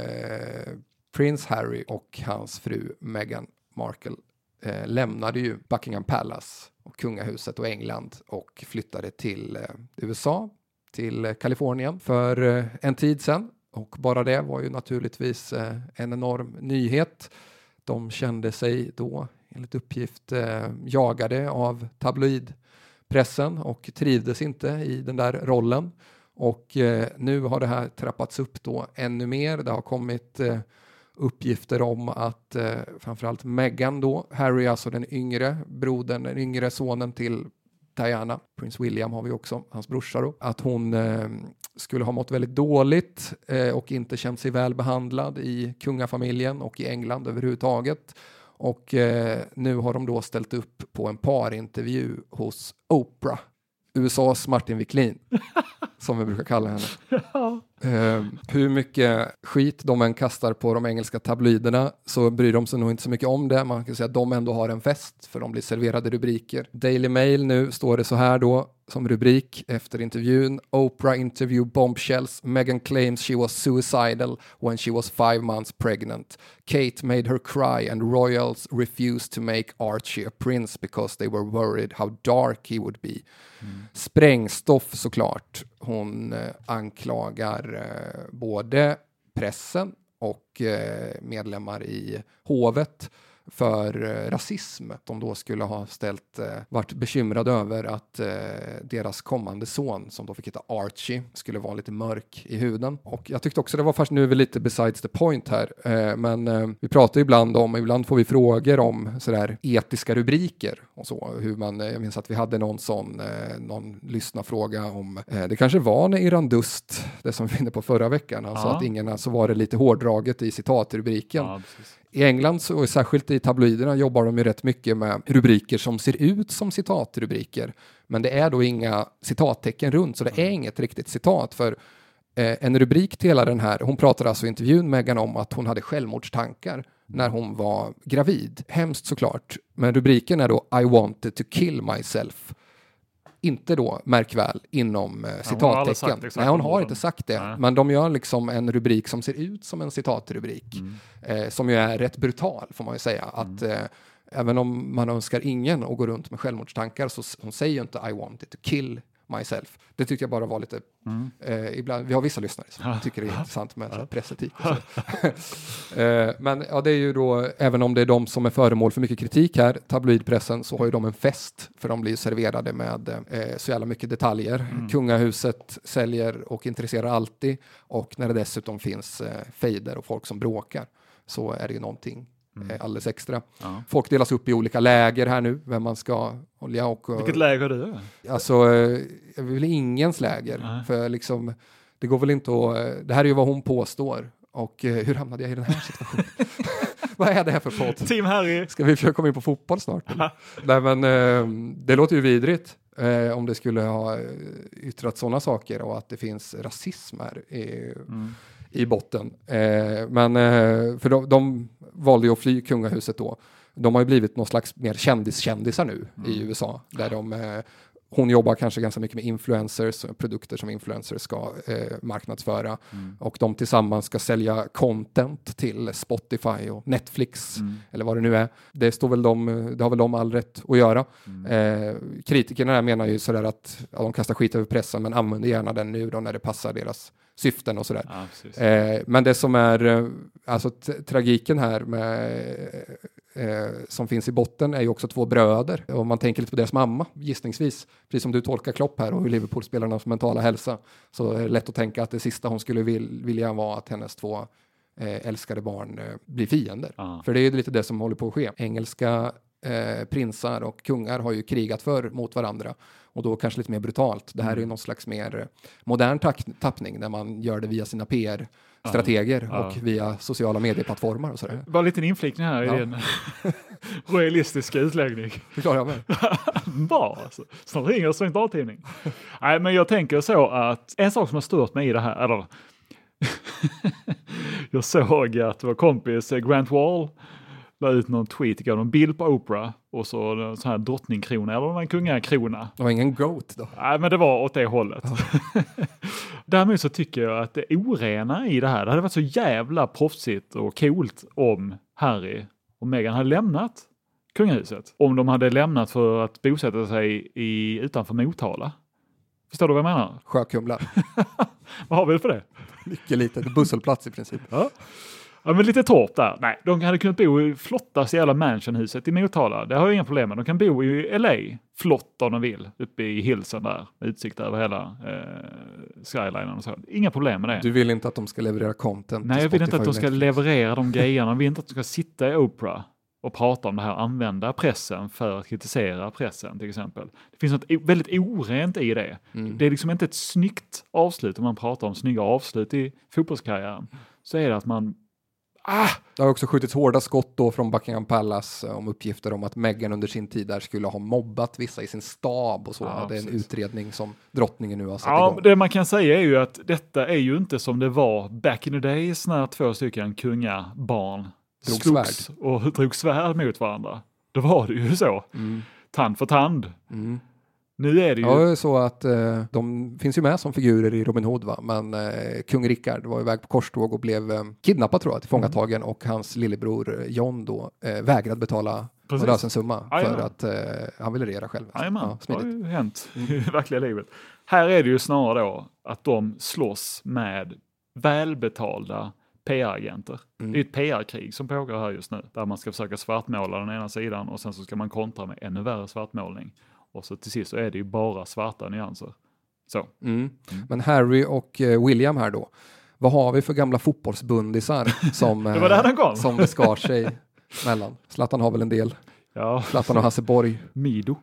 eh, Prins Harry och hans fru Meghan Markle eh, lämnade ju Buckingham Palace och kungahuset och England och flyttade till eh, U S A, till eh, Kalifornien för eh, en tid sedan. Och bara det var ju naturligtvis eh, en enorm nyhet. De kände sig då enligt uppgift eh, jagade av tabloidpressen och trivdes inte i den där rollen. Och eh, nu har det här trappats upp då ännu mer. Det har kommit eh, uppgifter om att eh, framförallt Meghan då, Harry alltså den yngre brodern, den yngre sonen till Diana, Prince William har vi också, hans brorsa då, att hon eh, skulle ha mått väldigt dåligt eh, och inte känt sig väl behandlad i kungafamiljen och i England överhuvudtaget. Och eh, nu har de då ställt upp på en parintervju hos Oprah, U S A:s Martin Wiklin, som vi brukar kalla henne. Ja. Uh, hur mycket skit de än kastar på de engelska tabloiderna så bryr de sig nog inte så mycket om det. Man kan säga att de ändå har en fest för de blir serverade rubriker. Daily Mail nu står det så här då som rubrik efter intervjun. Oprah interview bombshells. Meghan claims she was suicidal when she was five months pregnant. Kate made her cry and royals refused to make Archie a prince because they were worried how dark he would be. Mm. Sprängstoff såklart. Hon eh, anklagar eh, både pressen och eh, medlemmar i hovet för eh, rasism. De då skulle ha ställt, eh, varit bekymrade över att eh, deras kommande son, som då fick heta Archie, skulle vara lite mörk i huden. Och jag tyckte också det var fast nu är vi lite besides the point här. Eh, men eh, vi pratar ibland om, ibland får vi frågor om sådär etiska rubriker och så. Hur man, eh, jag minns att vi hade någon sån, eh, någon lyssnarfråga om, eh, det kanske var när Iran Dust, det som vi var inne på förra veckan, alltså ja. att ingen, alltså var det lite hårdraget i citatrubriken. Ja, I England, så, och särskilt i tabloiderna, jobbar de ju rätt mycket med rubriker som ser ut som citatrubriker. Men det är då inga citattecken runt, så det är inget riktigt citat. För eh, en rubrik till hela den här, hon pratar alltså i intervjun med Meghan om att hon hade självmordstankar när hon var gravid. Hemskt såklart. Men rubriken är då I wanted to kill myself. Inte då, märk väl, inom eh, citattecken. Nej, hon har inte sagt det. Nej. Men de gör liksom en rubrik som ser ut som en citatrubrik. Mm. Eh, som ju är rätt brutal, får man ju säga. Mm. Att eh, även om man önskar ingen att gå runt med självmordstankar, så hon säger ju inte I wanted to kill myself. Det tycker jag bara var lite... Mm. Eh, ibland, vi har vissa lyssnare som ja. tycker det är intressant med ja. pressetik. Och så. eh, men ja, det är ju då, även om det är de som är föremål för mycket kritik här, tabloidpressen, så har ju de en fest. För de blir serverade med eh, så jävla mycket detaljer. Mm. Kungahuset säljer och intresserar alltid. Och när det dessutom finns eh, fejder och folk som bråkar, så är det ju någonting Mm. alldeles extra. Ja. Folk delas upp i olika läger här nu, vem man ska hålla och... Vilket läger är det? Alltså, jag vill ingens läger. Nej. För liksom, det går väl inte att... Det här är ju vad hon påstår. Och hur hamnade jag i den här situationen? Vad är det här för podd? Team Harry. Ska vi försöka komma in på fotboll snart? Nej, men det låter ju vidrigt. Om det skulle ha yttrat sådana saker och att det finns rasism här i, mm. i botten. Men för de... de valde ju att fly kungahuset då. De har ju blivit någon slags mer kändiskändisar nu mm. i U S A. Där de, eh, hon jobbar kanske ganska mycket med influencers, produkter som influencers ska eh, marknadsföra. Mm. Och de tillsammans ska sälja content till Spotify och Netflix. Mm. Eller vad det nu är. Det, står väl de, det har väl de all rätt att göra. Mm. Eh, kritikerna där menar ju sådär att ja, de kastar skit över pressen, men använder gärna den nu då när det passar deras syften och sådär. Ja, eh, men det som är eh, alltså t- tragiken här med, eh, som finns i botten är ju också två bröder. Om man tänker lite på deras mamma, gissningsvis, precis som du tolkar Klopp här och Liverpool-spelarnas mentala hälsa, så är det lätt att tänka att det sista hon skulle vil- vilja var att hennes två eh, älskade barn eh, blir fiender. Ja. För det är ju lite det som håller på att ske. Engelska eh, prinsar och kungar har ju krigat för mot varandra. Och då kanske lite mer brutalt. Det här mm. är ju någon slags mer modern tack- tappning där man gör det via sina P R-strateger ja. och ja. via sociala medieplattformar och sådär. Bara en liten inflikning här ja. i din realistiska utläggning. Det klarar jag med. Bra alltså. Snart ringer och Svensk Daltidning. Nej, men jag tänker så att en sak som har stört mig i det här, eller jag såg att vår kompis Grant Wall la ut någon tweet igår, någon bild på Oprah och så en sån här drottningkrona eller en kungakrona. Det var ingen goat då? Nej, men det var åt det hållet. Ja. Därmed så tycker jag att det orena i det här, det hade varit så jävla proffsigt och coolt om Harry och Meghan hade lämnat kungahuset. Om de hade lämnat för att bosätta sig i, utanför Motala. Förstår du vad jag menar? Sjökumla. Vad har vi för det? Mycket litet, busshållplats i princip. Ja. Ja, men lite torp där. Nej, de hade kunnat bo i flottaste jävla mansionhuset i Motala. Det har jag inga problem med. De kan bo i L A flott om de vill. Uppe i hillsen där. Med utsikt över hela eh, skylinen och så. Inga problem med det. Du vill inte att de ska leverera content? Nej, jag vill inte att de ska leverera de grejerna. Jag vill inte att de ska sitta i Oprah och prata om det här. Använda pressen för att kritisera pressen till exempel. Det finns något väldigt orent i det. Mm. Det är liksom inte ett snyggt avslut om man pratar om snygga avslut i fotbollskarriären. Så är det att man Ah! Det har också skjutits hårda skott då från Buckingham Palace om uppgifter om att Meghan under sin tid där skulle ha mobbat vissa i sin stab och så. Ja, det är en precis. utredning som drottningen nu har satt ja, igång. Det man kan säga är ju att detta är ju inte som det var back in the days när två stycken kungabarn drog slogs svärd. och drog svärd mot varandra. Då var det ju så. Mm. Tand för tand. Mm. Nu är det ju... Ja, det är så att eh, de finns ju med som figurer i Robin Hood va? Men eh, kung Rickard var iväg på korståg och blev eh, kidnappad tror jag, tillfångatagen mm. och hans lillebror John då eh, vägrade betala lösensumma för att eh, han ville regera själv. Jajamän, ja, det har ju hänt i verkliga livet. Här är det ju snarare då att de slåss med välbetalda P R-agenter. Mm. Det är ett P R-krig som pågår här just nu, där man ska försöka svartmåla den ena sidan och sen så ska man kontra med ännu värre svartmålning. Och så till sist så är det ju bara svarta nyanser. Så. Mm. Mm. Men Harry och eh, William här då. Vad har vi för gamla fotbollsbundisar som, det var där den kom. som det skar sig mellan? Zlatan har väl en del. Ja. Zlatan och Hasse Borg. Mido.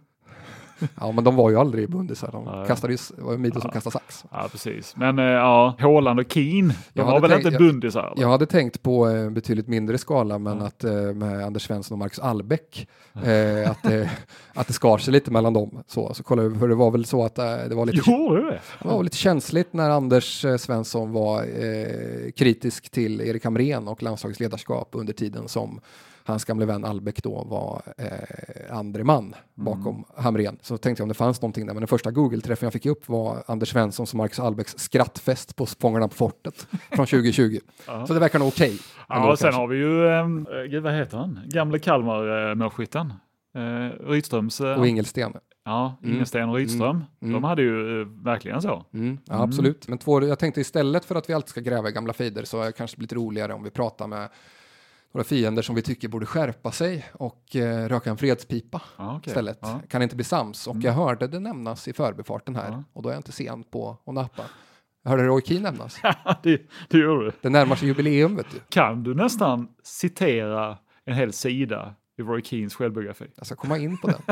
Ja, men de var ju aldrig bundisar. De ja, kastade ju, det var ju Mido ja. som kastade sax. Ja, precis. Men äh, ja, Haaland och Keane, de var väl tänkt, inte bundisar? Jag, jag hade tänkt på en betydligt mindre skala, men ja. att äh, med Anders Svensson och Marcus Albeck, äh, att, äh, att det skar sig lite mellan dem. Så, så kollade vi, för det var väl så att äh, det var lite, jo, det. det var lite känsligt när Anders äh, Svensson var äh, kritisk till Erik Hamrén och landslagets ledarskap under tiden som hans gamla vän Albeck då var eh, andre man bakom mm. Hamrén. Så tänkte jag om det fanns någonting där. Men den första Google-träffen jag fick upp var Anders Svensson som Marcus Albecks skrattfest på Fångarna på fortet från tjugo tjugo. Uh-huh. Så det verkar nog okej. Okay, ja, och sen kanske. Har vi ju, äh, gud vad heter han? Gamle Kalmar-målskytten. Äh, Rydströms. Äh, och Ingelsten. Ja, Ingelsten och Rydström. Mm. De hade ju äh, verkligen så. Mm. Ja, mm. absolut. Men två, jag tänkte istället för att vi alltid ska gräva i gamla fejder så är det kanske lite roligare om vi pratar med några fiender som vi tycker borde skärpa sig och eh, röka en fredspipa ah, okay. istället. Ah. Kan inte bli sams. Och mm. jag hörde det nämnas i förbifarten här. Ah. Och då är jag inte sen på att nappa. Jag hörde Roy Keane nämnas. det, det gör du. Det närmar sig jubileum, vet du. Kan du nästan citera en hel sida i Roy Keanes självbiografi? Jag ska komma in på den.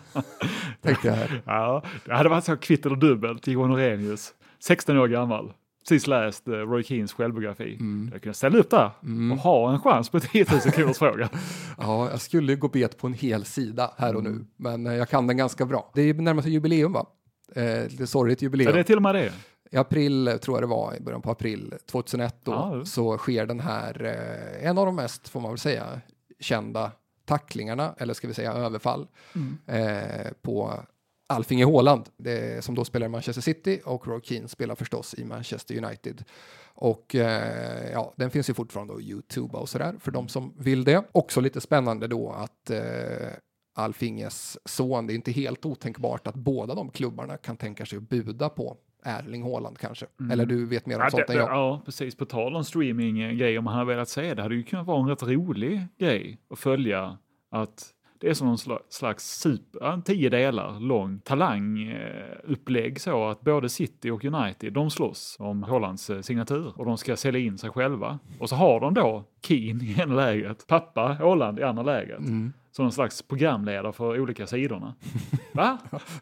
Tänkte jag här. Ja, det hade varit så kvitt eller dubbelt till Johan Orenius. sexton år gammal. Precis läst uh, Roy Keanes självbiografi. Mm. Jag kunde ställa upp där mm. och ha en chans på tio tusen kronors fråga. Ja, jag skulle gå bet på en hel sida här och mm. nu. Men uh, jag kan den ganska bra. Det är närmast jubileum va? Uh, det är sorgligt jubileum. Ja, det är till och med det. I april, tror jag det var, i början på april tjugohundraett då, ja. Så sker den här, uh, en av de mest, får man väl säga, kända tacklingarna, eller ska vi säga överfall, mm. uh, på Alf-Inge Haaland, det, som då spelar i Manchester City, och Roy Keane spelar förstås i Manchester United. Och eh, ja, den finns ju fortfarande på YouTube och sådär för de som vill det. Också lite spännande då att eh, Alf-Inges son, det är inte helt otänkbart att båda de klubbarna kan tänka sig att buda på Erling Haaland kanske. Mm. Eller du vet mer om ja, sånt det, än jag. Ja, precis. På tal om streaming-grejer, om man hade velat se det hade ju kunnat vara en rätt rolig grej att följa. Att det är som någon slags super, en tio delar lång talangupplägg så att både City och United, de slåss om Haalands signatur och de ska sälja in sig själva. Och så har de då Keane i ena läget, pappa Haaland i andra läget. Mm. Som en slags programledare för olika sidorna. Va?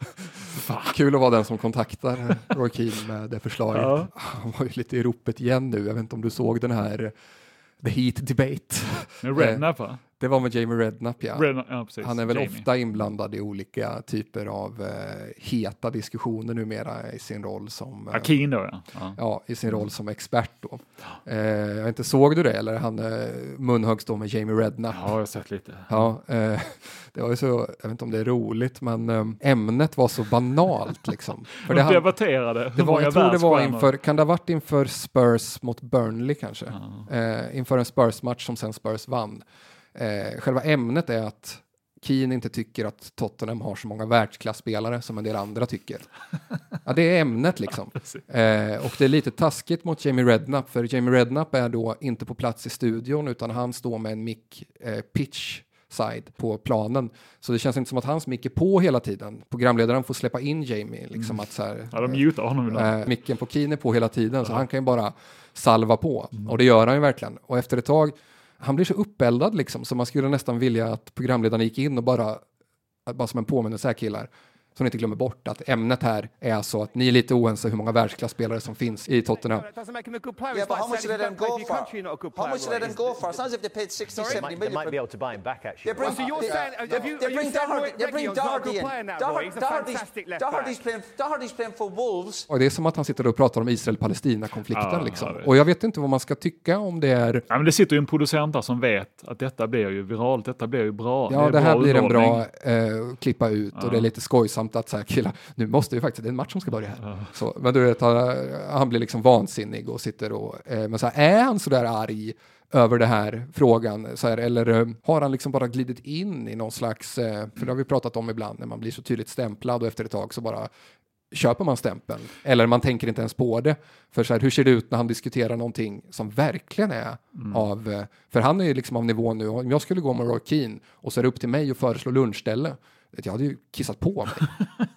Kul att vara den som kontaktar Roy Keane med det förslaget. Ja. Han var ju lite i ropet igen nu. Jag vet inte om du såg den här The Heat Debate. Med Redknapp va? Det var med Jamie Redknapp, ja. Redknapp, ja precis. Han är väl Jamie. ofta inblandad i olika typer av eh, heta diskussioner numera i sin roll som... Eh, Akin då, ja. ja. Ja, i sin roll som expert då. Eh, jag vet inte, såg du det? Eller han eh, munhöggs då med Jamie Redknapp? Ja, jag har sett lite. Ja, eh, det var ju så, jag vet inte om det är roligt, men eh, ämnet var så banalt liksom. För det han debatterade. Det var, jag tror det var inför, kan det ha varit inför Spurs mot Burnley kanske? Ja. Eh, inför en Spurs-match som sen Spurs vann. Eh, själva ämnet är att Keane inte tycker att Tottenham har så många världsklasspelare som en del andra tycker. Ja, det är ämnet liksom. Eh, och det är lite taskigt mot Jamie Redknapp, för Jamie Redknapp är då inte på plats i studion utan han står med en mic eh, pitch side på planen. Så det känns inte som att hans mick är på hela tiden. Programledaren får släppa in Jamie. Liksom mm. att så här, ja, de mutar honom äh, micken på Keane är på hela tiden. Ja. Så han kan ju bara salva på. Mm. Och det gör han ju verkligen. Och efter ett tag, han blir så uppeldad liksom. Så man skulle nästan vilja att programledaren gick in och bara, bara som en påminnelse här killar. Så ni inte glömmer bort att ämnet här är alltså att ni är lite oense hur många världsklasspelare som finns i Tottenham. Yeah, but how much did they go for? How much did they go for? Sounds if they paid sixty, seventy million. They might be able to buy him back actually. They bring, so you're saying, have you, they bring Doherty, they bring Doherty in. Doherty's, Doherty's playing, Doherty's playing for Wolves. Och det är som att han sitter och pratar om Israel-Palestina-konflikten ja, liksom. Ja, och jag vet inte vad man ska tycka om det är... Ja, men det sitter ju en producent där som vet att detta blir ju viralt, detta blir ju bra. Ja, det, det här bra blir en bra eh, klippa ut ja. Och det är lite skojsamt att så här killar, nu måste ju faktiskt, det är en match som ska börja här. Ja. Så, men du vet, han, han blir liksom vansinnig och sitter och, eh, men så här, är han så där arg över det här frågan, så här, eller eh, har han liksom bara glidit in i någon slags, eh, för det har vi pratat om ibland, när man blir så tydligt stämplad och efter ett tag så bara köper man stämpeln, eller man tänker inte ens på det, för så här, hur ser det ut när han diskuterar någonting som verkligen är mm. av, eh, för han är ju liksom av nivå nu, om jag skulle gå med Roy Keane och så är det upp till mig och föreslå lunchställe, jag hade ju kissat på mig.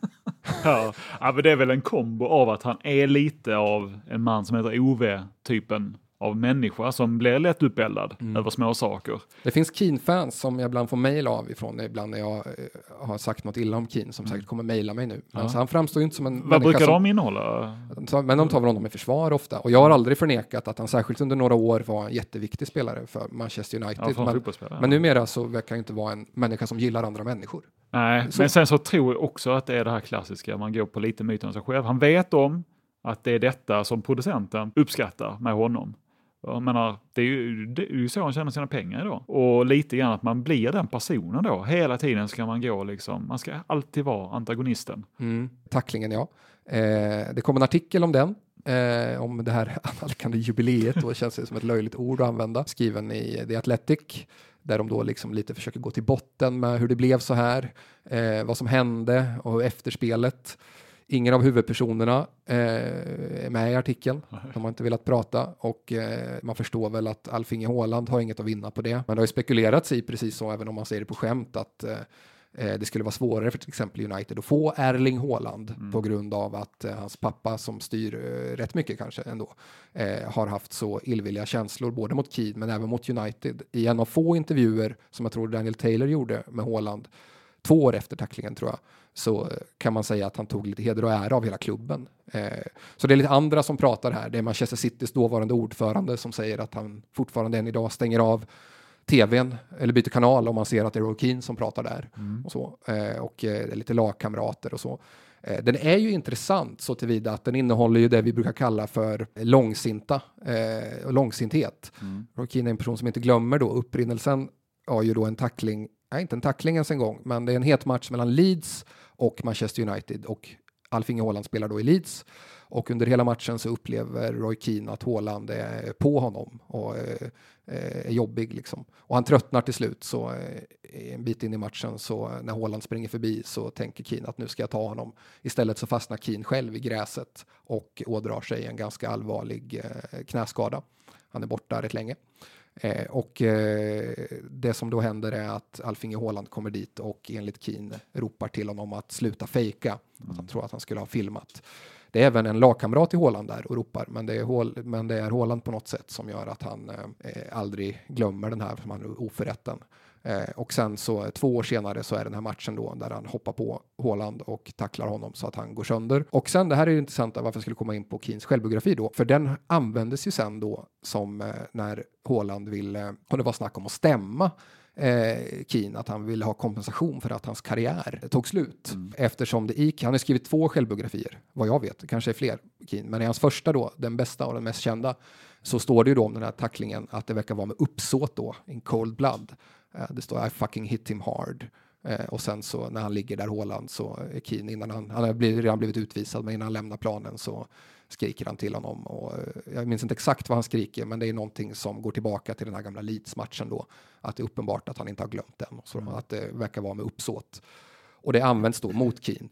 Ja, ja, men det är väl en kombo av att han är lite av en man som heter O V-typen av människa som blir lätt uppeldad mm. över små saker. Det finns Keane-fans som jag ibland får mejl av ifrån ibland när jag eh, har sagt något illa om Keane som mm. säkert kommer mejla mig nu. Ja. Alltså, han framstår ju inte som en Vad brukar som, de innehålla? Men de tar väl honom i försvar ofta. Och jag har aldrig förnekat att han särskilt under några år var en jätteviktig spelare för Manchester United. Ja, men, men numera så verkar han inte vara en människa som gillar andra människor. Nej, så. Men sen så tror jag också att det är det här klassiska. Man går på lite myten av sig själv. Han vet om att det är detta som producenten uppskattar med honom. Jag menar, det är ju, det är ju så han tjänar sina pengar idag. Och lite grann att man blir den personen då. Hela tiden ska man gå liksom, man ska alltid vara antagonisten. Mm. Tacklingen, ja. Eh, det kom en artikel om den. Eh, om det här analkande jubileet. Och känns det som ett löjligt ord att använda. Skriven i The Athletic. Där de då liksom lite försöker gå till botten med hur det blev så här. Eh, vad som hände och efterspelet. Ingen av huvudpersonerna eh, är med i artikeln. De har inte velat prata och eh, man förstår väl att Alf-Inge Haaland har inget att vinna på det. Men det har ju spekulerats i, precis så, även om man säger det på skämt, att eh, det skulle vara svårare för till exempel United att få Erling Haaland mm. på grund av att eh, hans pappa, som styr eh, rätt mycket kanske ändå, eh, har haft så illvilliga känslor både mot Keane men även mot United. I en av få intervjuer som jag tror Daniel Taylor gjorde med Haaland två år efter tacklingen tror jag, så kan man säga att han tog lite heder och ära av hela klubben. Eh, så det är lite andra som pratar här. Det är Manchester Citys dåvarande ordförande som säger att han fortfarande än idag stänger av tvn eller byter kanal om man ser att det är Roy Keane som pratar där. Mm. Och, så. Eh, och eh, det är lite lagkamrater och så. Eh, den är ju intressant så tillvida att den innehåller ju det vi brukar kalla för långsinta eh, och långsinthet. Mm. Roy Keane är en person som inte glömmer då upprinnelsen har ju då en tackling. Nej, inte en tackling ens en gång, men det är en het match mellan Leeds och Manchester United och Alf Inge Haaland spelar då i Leeds. Och under hela matchen så upplever Roy Keane att Haaland är på honom och eh, är jobbig liksom. Och han tröttnar till slut, så eh, en bit in i matchen så när Haaland springer förbi så tänker Keane att nu ska jag ta honom. Istället så fastnar Keane själv i gräset och ådrar sig en ganska allvarlig eh, knäskada. Han är borta rätt länge. Eh, och eh, det som då händer är att Alf Inge Haaland kommer dit och enligt Keane ropar till honom att sluta fejka. Mm. Att han tror att han skulle ha filmat. Det är även en lagkamrat till Haaland där och ropar, men det är, Hål- men det är Haaland på något sätt som gör att han eh, aldrig glömmer den här oförrätten. Eh, och sen så två år senare så är den här matchen då där han hoppar på Haaland och tacklar honom så att han går sönder. Och sen, det här är ju intressant varför jag skulle komma in på Keanes självbiografi då, för den användes ju sen då som eh, när Haaland ville, och det var snack om att stämma Eh, Keane, att han ville ha kompensation för att hans karriär tog slut. Mm. Eftersom det gick, han har skrivit två självbiografier, vad jag vet, kanske är fler Keane, men i hans första då, den bästa och den mest kända, så står det ju då om den här tacklingen att det verkar vara med uppsåt då, in cold blood. Eh, det står I fucking hit him hard. Eh, och sen så när han ligger där Haaland så är Keane, innan han, han har blivit, redan blivit utvisad, men innan han lämnar planen så skriker han till honom, och jag minns inte exakt vad han skriker, men det är någonting som går tillbaka till den här gamla Leeds-matchen då, att det är uppenbart att han inte har glömt den, så mm. att det verkar vara med uppsåt, och det används då mot Keane.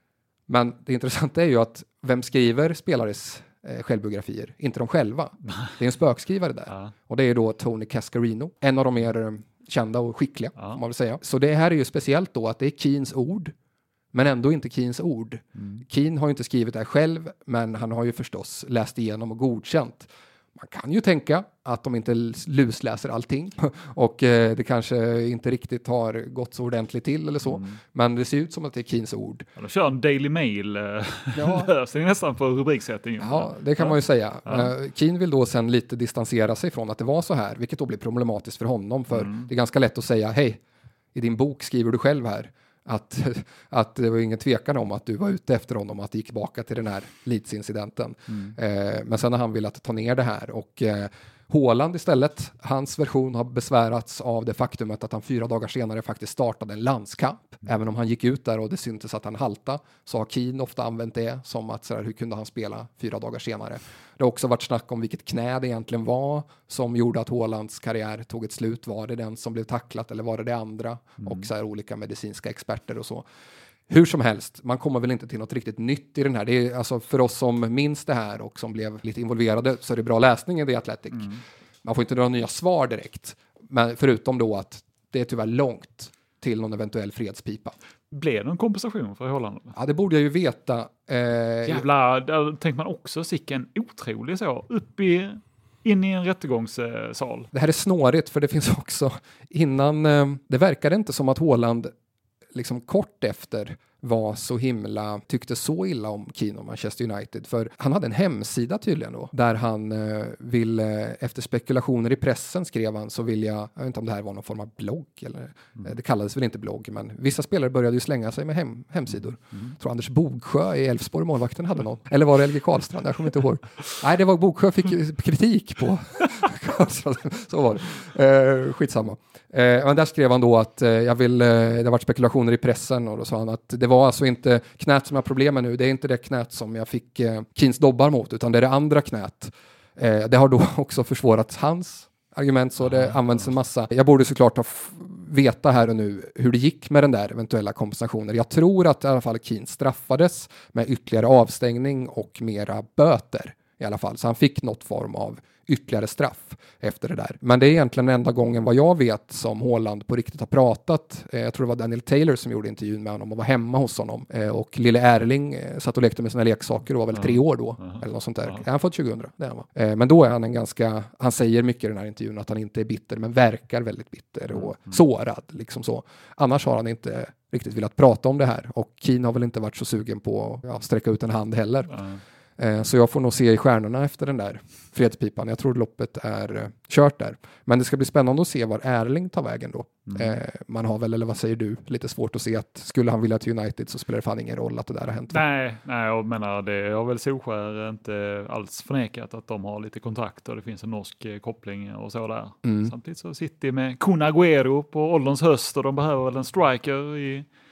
Men det intressanta är ju att vem skriver spelares eh, självbiografier? Inte de själva. Det är en spökskrivare där, ja. Och det är då Tony Cascarino, en av de mer kända och skickliga, ja. Får man väl säga. Så det här är ju speciellt då att det är Keanes ord, men ändå inte Keanes ord. Mm. Keane har ju inte skrivit det här själv, men han har ju förstås läst igenom och godkänt. Man kan ju tänka att de inte lusläser allting och eh, det kanske inte riktigt har gått så ordentligt till eller så. Mm. Men det ser ut som att det är Keanes ord. Ja, de kör en Daily Mail eh, ja. lösning nästan på rubriksättningen. Ja, det kan ja. man ju säga. Ja. Uh, Keane vill då sen lite distansera sig från att det var så här, vilket då blir problematiskt för honom. För mm. det är ganska lätt att säga, hej, i din bok skriver du själv här Att, att det var ingen tvekan om att du var ute efter honom, att det gick tillbaka till den här Leeds-incidenten. Mm. Eh, men sen har han velat ta ner det här, och eh, Haaland istället, hans version har besvärats av det faktumet att han fyra dagar senare faktiskt startade en landskamp. Mm. Även om han gick ut där och det syntes att han halta, så har Keane ofta använt det som att så här, hur kunde han spela fyra dagar senare. Det har också varit snack om vilket knä det egentligen var som gjorde att Haalands karriär tog ett slut. Var det den som blev tacklat eller var det det andra? Mm. Och så här, olika medicinska experter och så. Hur som helst, man kommer väl inte till något riktigt nytt i den här. Det är, alltså, för oss som minns det här och som blev lite involverade så är det bra läsning i The Athletic. Mm. Man får inte dra nya svar direkt. Men förutom då att det är tyvärr långt till någon eventuell fredspipa. Blev det någon kompensation för Haaland? Ja, det borde jag ju veta. Eh, Jävlar, där tänker man också sicken otrolig så. Upp i, in i en rättegångssal. Det här är snårigt, för det finns också innan, eh, det verkade inte som att Haaland liksom kort efter var så himla, tyckte så illa om Keane och Manchester United. För han hade en hemsida tydligen då, där han eh, ville, efter spekulationer i pressen skrev han, så vill jag, jag vet inte om det här var någon form av blogg, eller mm. eh, det kallades väl inte blogg, men vissa spelare började ju slänga sig med hem, hemsidor. Mm. Jag tror Anders Bogsjö i Elfsborg, målvakten, hade någon. Eller var det L G Karlstrand? Jag kommer inte ihåg. Nej, det var Bogsjö, fick kritik på Karlstrand. Så var det. Eh, skitsamma. Eh, men där skrev han då att eh, jag vill, eh, det har varit spekulationer i pressen, och då sa han att det var alltså inte knät som jag har problem med nu, det är inte det knät som jag fick eh, Keanes dobbar mot, utan det är det andra knät. Eh, det har då också försvårat hans argument, så det används en massa. Jag borde såklart ha f- veta här och nu hur det gick med den där eventuella kompensationer. Jag tror att i alla fall Keane straffades med ytterligare avstängning och mera böter i alla fall, så han fick något form av ytterligare straff efter det där. Men det är egentligen enda gången vad jag vet som Haaland på riktigt har pratat. Eh, jag tror det var Daniel Taylor som gjorde intervjun med honom och var hemma hos honom. Eh, och lille Erling eh, satt och lekte med sina leksaker och var väl tre år då. Uh-huh. Eller något sånt där. Uh-huh. Är han fått tjugohundra? Det är han, va? Eh, men då är han en ganska, han säger mycket i den här intervjun att han inte är bitter, men verkar väldigt bitter och uh-huh. sårad. Liksom så. Annars har han inte riktigt velat prata om det här. Och Keane har väl inte varit så sugen på att ja, sträcka ut en hand heller. Uh-huh. Så jag får nog se i stjärnorna efter den där fredspipan. Jag tror loppet är uh, kört där. Men det ska bli spännande att se var Erling tar vägen då. Mm. Eh, man har väl, eller vad säger du, lite svårt att se att skulle han vilja till United så spelar det fan ingen roll att det där har hänt. Nej, nej, jag menar det har väl Solskär inte alls förnekat att de har lite kontakt och det finns en norsk eh, koppling och så där. Mm. Samtidigt så sitter de med Kun Agüero på ålderns höst och de behöver väl en striker i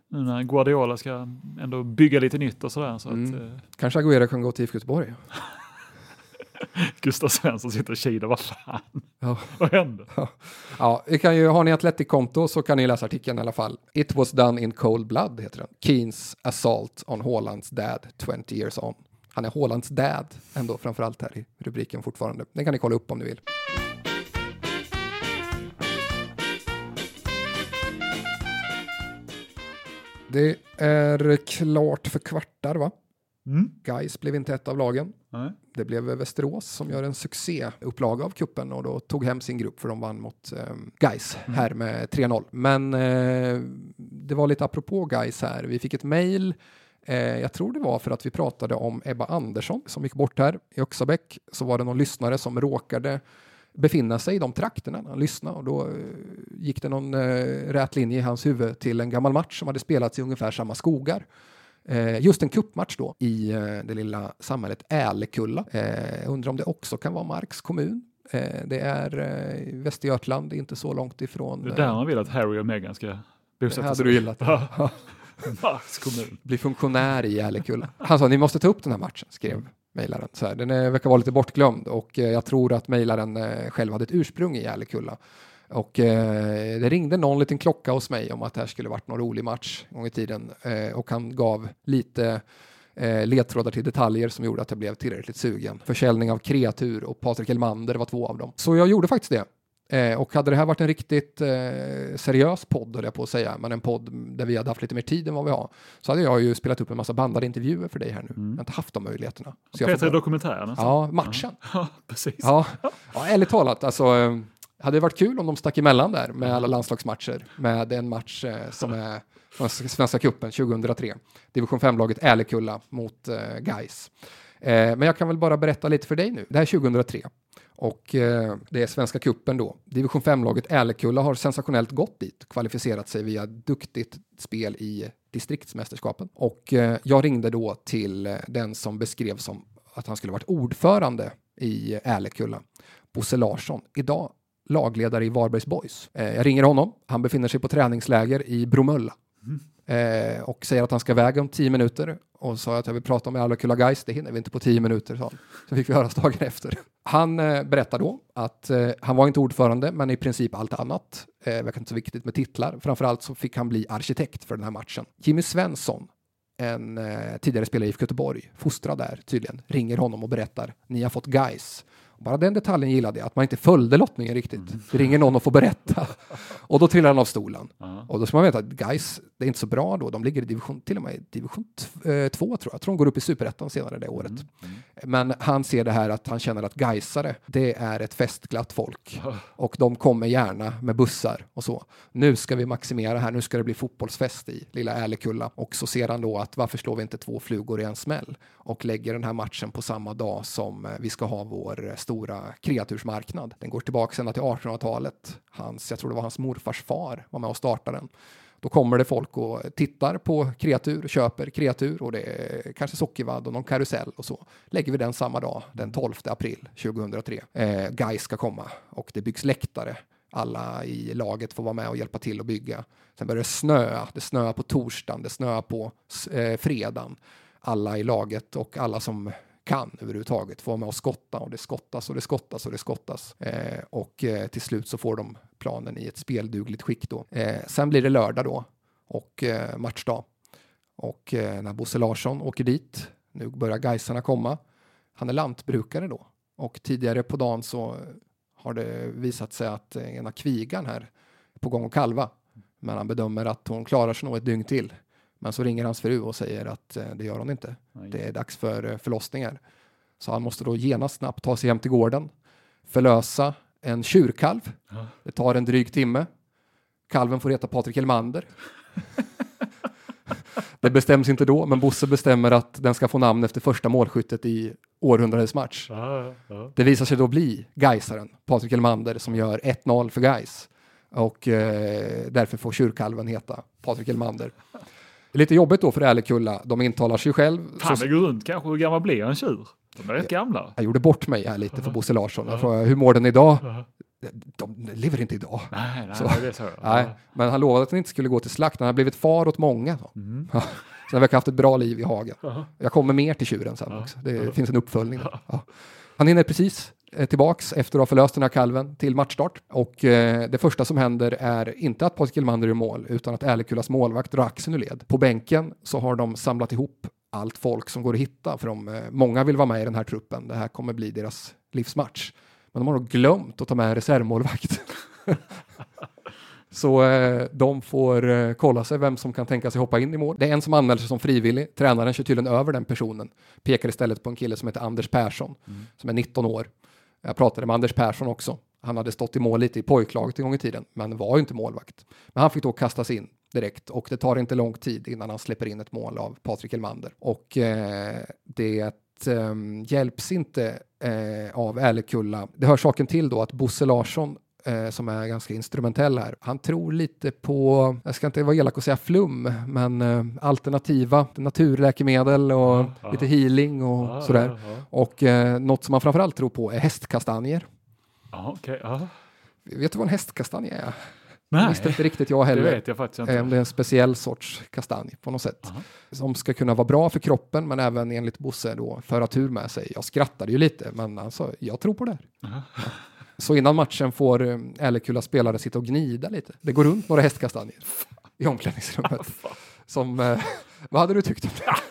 Nu när Guardiola ska ändå bygga lite nytt och sådär. Så Mm. att, eh, Kanske Agüero kan gå till I F K Göteborg. Gustav Svensson sitter och kidar, vad fan? Ja. Vad händer? Ja, vi kan ju, har ni Athletic-konto så kan ni läsa artikeln i alla fall. It was done in cold blood heter den. Keens assault on Haalands dad twenty years on. Han är Haalands dad ändå framförallt här i rubriken fortfarande. Den kan ni kolla upp om ni vill. Det är klart för kvartar va? Mm. Gais blev inte ett av lagen. Nej. Det blev Västerås som gör en succéupplaga av kuppen och då tog hem sin grupp för de vann mot eh, Gais Mm. här med tre noll. Men eh, det var lite apropå Gais här. Vi fick ett mejl. Eh, jag tror det var för att vi pratade om Ebba Andersson som gick bort här i Öxabäck. Så var det någon lyssnare som råkade befinna sig i de trakterna när han lyssnade och då eh, gick det någon eh, rät linje i hans huvud till en gammal match som hade spelats i ungefär samma skogar. Eh, just en kuppmatch då i eh, det lilla samhället Älekulla. Eh, undrar om det också kan vara Marks kommun. Eh, det är eh, Västergötland, inte så långt ifrån. Det är där man vill att Harry och Meghan ska bosätta hade sig. du gillat. Ja. Marks kommun. Bli funktionär i Älekulla. Han sa, ni måste ta upp den här matchen, skrev mejlaren. Så här, den är, verkar vara lite bortglömd och eh, jag tror att mejlaren eh, själv hade ett ursprung i Älekulla. Och eh, det ringde någon liten klocka hos mig om att det här skulle varit någon rolig match en gång i tiden. Eh, och han gav lite eh, ledtrådar till detaljer som gjorde att jag blev tillräckligt sugen. Försäljning av kreatur och Patrik Elmander var två av dem. Så jag gjorde faktiskt det. Eh, och hade det här varit en riktigt eh, seriös podd, höll jag på att säga, men en podd där vi hade haft lite mer tid än vad vi har, så hade jag ju spelat upp en massa bandade intervjuer för dig här nu. Mm. Jag har inte haft de möjligheterna. Så jag Peter får bara... dokumentären. Alltså. Ja, matchen. Ja, precis. Ja, ja ärligt talat, alltså, eh, hade det varit kul om de stack emellan där med alla landslagsmatcher, med en match eh, som är från Svenska cupen tjugohundratre. Division fem-laget Älekulla mot eh, Gais. Eh, men jag kan väl bara berätta lite för dig nu. Det här är tjugohundratre. Och eh, det är Svenska cupen då. Division fem-laget Älekulla har sensationellt gått dit. Kvalificerat sig via duktigt spel i distriktsmästerskapen. Och eh, jag ringde då till eh, den som beskrevs som att han skulle varit ordförande i Älekulla. Bosse Larsson. Idag lagledare i Varbergs Boys. Eh, jag ringer honom. Han befinner sig på träningsläger i Bromölla. Mm. Eh, och säger att han ska väga om tio minuter. Och sa att jag vill prata om Älekulla Gais. Det hinner vi inte på tio minuter. Så, så fick vi höra dagen efter. Han eh, berättar då att eh, han var inte ordförande, men i princip allt annat. Eh, det var inte så viktigt med titlar. Framförallt så fick han bli arkitekt för den här matchen. Jimmy Svensson, en eh, tidigare spelare i I F K Göteborg, fostrad där tydligen, ringer honom och berättar: ni har fått Gais. Bara den detaljen gillade jag, att man inte följde lottningen riktigt. Det ringer någon och får berätta. Och då trillar han av stolen. Uh-huh. Och då ska man veta att Gais, det är inte så bra då. De ligger i division, till och med i division två tror jag. Jag tror de går upp i superettan senare det året. Mm. Mm. Men han ser det här att han känner att Gaisare, det är ett festglatt folk. Uh-huh. Och de kommer gärna med bussar och så. Nu ska vi maximera här, nu ska det bli fotbollsfest i lilla Älekulla. Och så ser han då att varför slår vi inte två flugor i en smäll? Och lägger den här matchen på samma dag som vi ska ha vår stora kreatursmarknad. Den går tillbaka sedan till artonhundratalet. Hans, jag tror det var hans morfars far var med och startade den. Då kommer det folk och tittar på kreatur, köper kreatur och det är kanske sockervadd och någon karusell och så. Lägger vi den samma dag, den tolfte april tjugohundratre. Eh, Gais ska komma och det byggs läktare. Alla i laget får vara med och hjälpa till att bygga. Sen börjar det snöa. Det snöar på torsdagen, det snöar på eh, fredagen. Alla i laget och alla som kan överhuvudtaget få med och skotta och det skottas och det skottas och det skottas eh, och eh, till slut så får de planen i ett speldugligt skick då. Eh, sen blir det lördag då och eh, matchdag och eh, när Bosse Larsson åker dit, nu börjar Gaisarna komma, han är lantbrukare då och tidigare på dagen så har det visat sig att ena kvigan här är på gång att kalva, men han bedömer att hon klarar sig nog ett dygn till. Men så ringer hans fru och säger att eh, det gör hon inte. Nej. Det är dags för eh, förlossningar. Så han måste då genast snabbt ta sig hem till gården. Förlösa en tjurkalv. Ja. Det tar en dryg timme. Kalven får heta Patrik Elmander. Det bestäms inte då, men Bosse bestämmer att den ska få namn efter första målskyttet i århundradets match. Ja, ja. Det visar sig då bli Gaisaren, Patrik Elmander, som gör ett noll för Gais. Och eh, därför får tjurkalven heta Patrik Elmander. Lite jobbigt då för Älekulla. De intalar sig själv. Fan, det går runt kanske. Hur gammal blir en tjur? De är rätt gamla. Jag gjorde bort mig här lite för Bosse Larsson. Jag frågade, hur mår den idag? de lever inte idag. Nej, nej, så, det är så. Nej, men han lovade att han inte skulle gå till slakt. Han har blivit far åt många. Mm. Ja, så han verkar ha haft ett bra liv i hagen. Uh-huh. Jag kommer mer till tjuren sen uh-huh. också. Det uh-huh. finns en uppföljning. Uh-huh. Ja. Han hinner precis eh, tillbaks efter att ha förlöst den här kalven till matchstart. Och eh, det första som händer är inte att Patrik Elmander är i mål, utan att Älekulas målvakt drar axeln ur led. På bänken så har de samlat ihop allt folk som går att hitta. För de, eh, många vill vara med i den här truppen. Det här kommer bli deras livsmatch. Men de har nog glömt att ta med reservmålvakt. Så eh, de får eh, kolla sig vem som kan tänka sig hoppa in i mål. Det är en som anmäler sig som frivillig. Tränaren kör tydligen över den personen. Pekar istället på en kille som heter Anders Persson. Mm. Som är nitton år. Jag pratade med Anders Persson också. Han hade stått i mål lite i pojklaget en gång i tiden. Men var ju inte målvakt. Men han fick då kastas in direkt. Och det tar inte lång tid innan han släpper in ett mål av Patrik Elmander. Och eh, det Um, hjälps inte uh, av Älekulla. Det hör saken till då att Bosse Larsson uh, som är ganska instrumentell här. Han tror lite på, jag ska inte vara elak och säga flum, men uh, alternativa naturläkemedel och uh, uh, lite healing och uh, sådär. Uh, uh. Och uh, något som man framförallt tror på är hästkastanjer. Uh, okay, uh. Vet du vad en hästkastanje är? Nej, det visste inte riktigt jag heller. Det vet jag faktiskt inte. Det är en speciell sorts kastanj på något sätt. Uh-huh. Som ska kunna vara bra för kroppen, men även enligt Bosse då föra tur med sig. Jag skrattade ju lite, men alltså, jag tror på det här. Uh-huh. Ja. Så innan matchen får Älekulla spelare sitta och gnida lite. Det går runt några hästkastanjer i omklädningsrummet. Som, eh, vad hade du tyckt om det?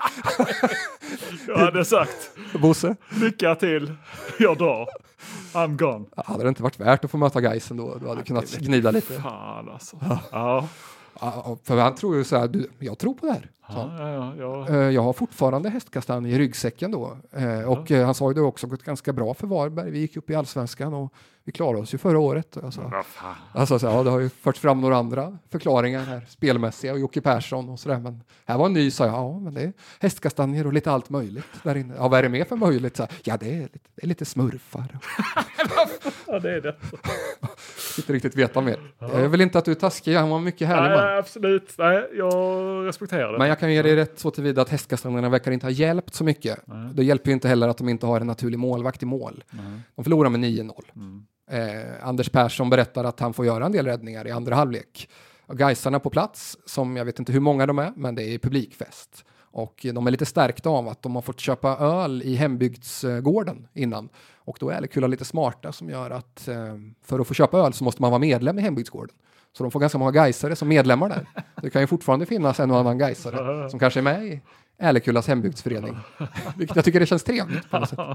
Jag hade sagt, Bosse, lycka till, jag drar. I'm gone. Ja, hade det inte varit värt att få möta Gaisen då? Du hade kunnat gnida lite. Fan alltså. Ja. Ja. Ja, för han tror ju så här, du, jag tror på det här. Ja, ja, ja. Jag har fortfarande hästkastanj i ryggsäcken då. Och ja. Han sa ju det också gått ganska bra för Varberg. Vi gick upp i Allsvenskan och vi klarade oss ju förra året. Alltså, alltså, så, ja, det har ju förts fram några andra förklaringar här. Spelmässiga och Jocke Persson och sådär. Men här var en ny, sa jag. Ja, men det är hästkastanjer och lite allt möjligt där inne. Ja, vad är det mer för möjligt? Så, ja, det är lite, det är lite smurfar. Ja, det är det. Inte riktigt veta mer. Ja. Jag vill inte att du är taskig. Han var mycket härlig. Nej, man. Absolut. Nej, jag respekterar det. Men jag kan ge dig rätt så tillvida att hästkastanjerna verkar inte ha hjälpt så mycket. Nej. Det hjälper ju inte heller att de inte har en naturlig målvakt i mål. Nej. De förlorar med nio noll. Mm. Eh, Anders Persson berättar att han får göra en del räddningar i andra halvlek. Och Gaisarna på plats, som jag vet inte hur många de är, men det är publikfest. Och de är lite stärkta av att de har fått köpa öl i hembygdsgården innan. Och då är Älekulla lite smarta som gör att eh, för att få köpa öl så måste man vara medlem i hembygdsgården. Så de får ganska många gaisare som medlemmar där. Det kan ju fortfarande finnas en och annan gaisare som kanske är med i Älekullas hembygdsförening. Vilket jag tycker det känns trevligt på något sätt.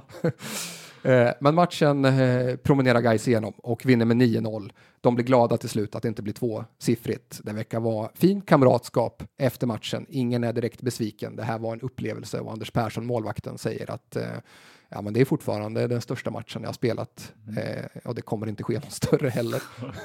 Men matchen eh, promenerar Gais igenom och vinner med nio noll. De blir glada till slut att det inte blir tvåsiffrigt. Det verkar vara fin kamratskap efter matchen. Ingen är direkt besviken. Det här var en upplevelse och Anders Persson, målvakten, säger att eh, ja, men det är fortfarande den största matchen jag har spelat. Mm. Eh, och det kommer inte ske någon större heller.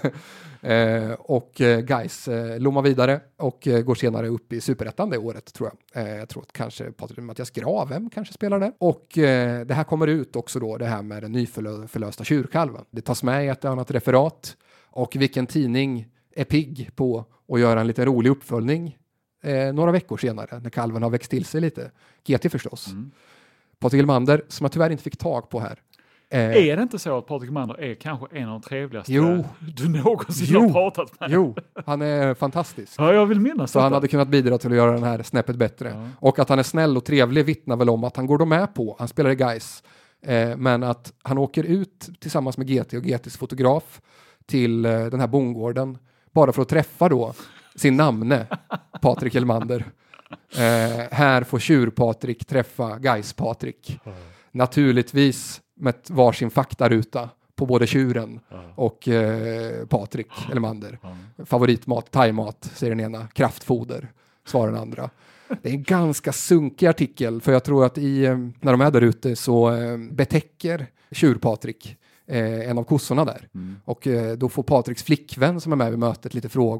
eh, och eh, Gais eh, lommar vidare och eh, går senare upp i Superettan det året, tror jag. Eh, jag tror att kanske Patrik Mattias Gravem kanske spelar där. Och eh, det här kommer ut också då, det här med den nyförlösta tjurkalven. Det tas med i ett annat referat. Och vilken tidning är pigg på att göra en lite rolig uppföljning eh, några veckor senare när kalven har växt till sig lite. G T förstås. Mm. Patrik Elmander, som jag tyvärr inte fick tag på här. Eh, är det inte så att Patrik Elmander är kanske en av de trevligaste jo, du någonsin jo, har pratat med? Jo, han är fantastisk. Ja, jag vill minnas Så detta. han hade kunnat bidra till att göra den här snäppet bättre. Ja. Och att han är snäll och trevlig vittnar väl om att han går då med på, han spelar i Gais, eh, men att han åker ut tillsammans med G T och G T:s fotograf till eh, den här bondgården bara för att träffa då sin namne, Patrik Elmander. Eh, här får tjur-Patrik träffa Gais-Patrik. Mm. Naturligtvis med varsin faktaruta på både tjuren mm. och eh, Patrik Elmander. Mm. Favoritmat, thaimat, säger den ena. Kraftfoder, svarar den andra. Det är en ganska sunkig artikel, för jag tror att i, eh, när de är där ute så eh, betäcker tjur-Patrik Eh, en av kossorna där. Mm. Och eh, då får Patriks flickvän som är med vid mötet lite frågor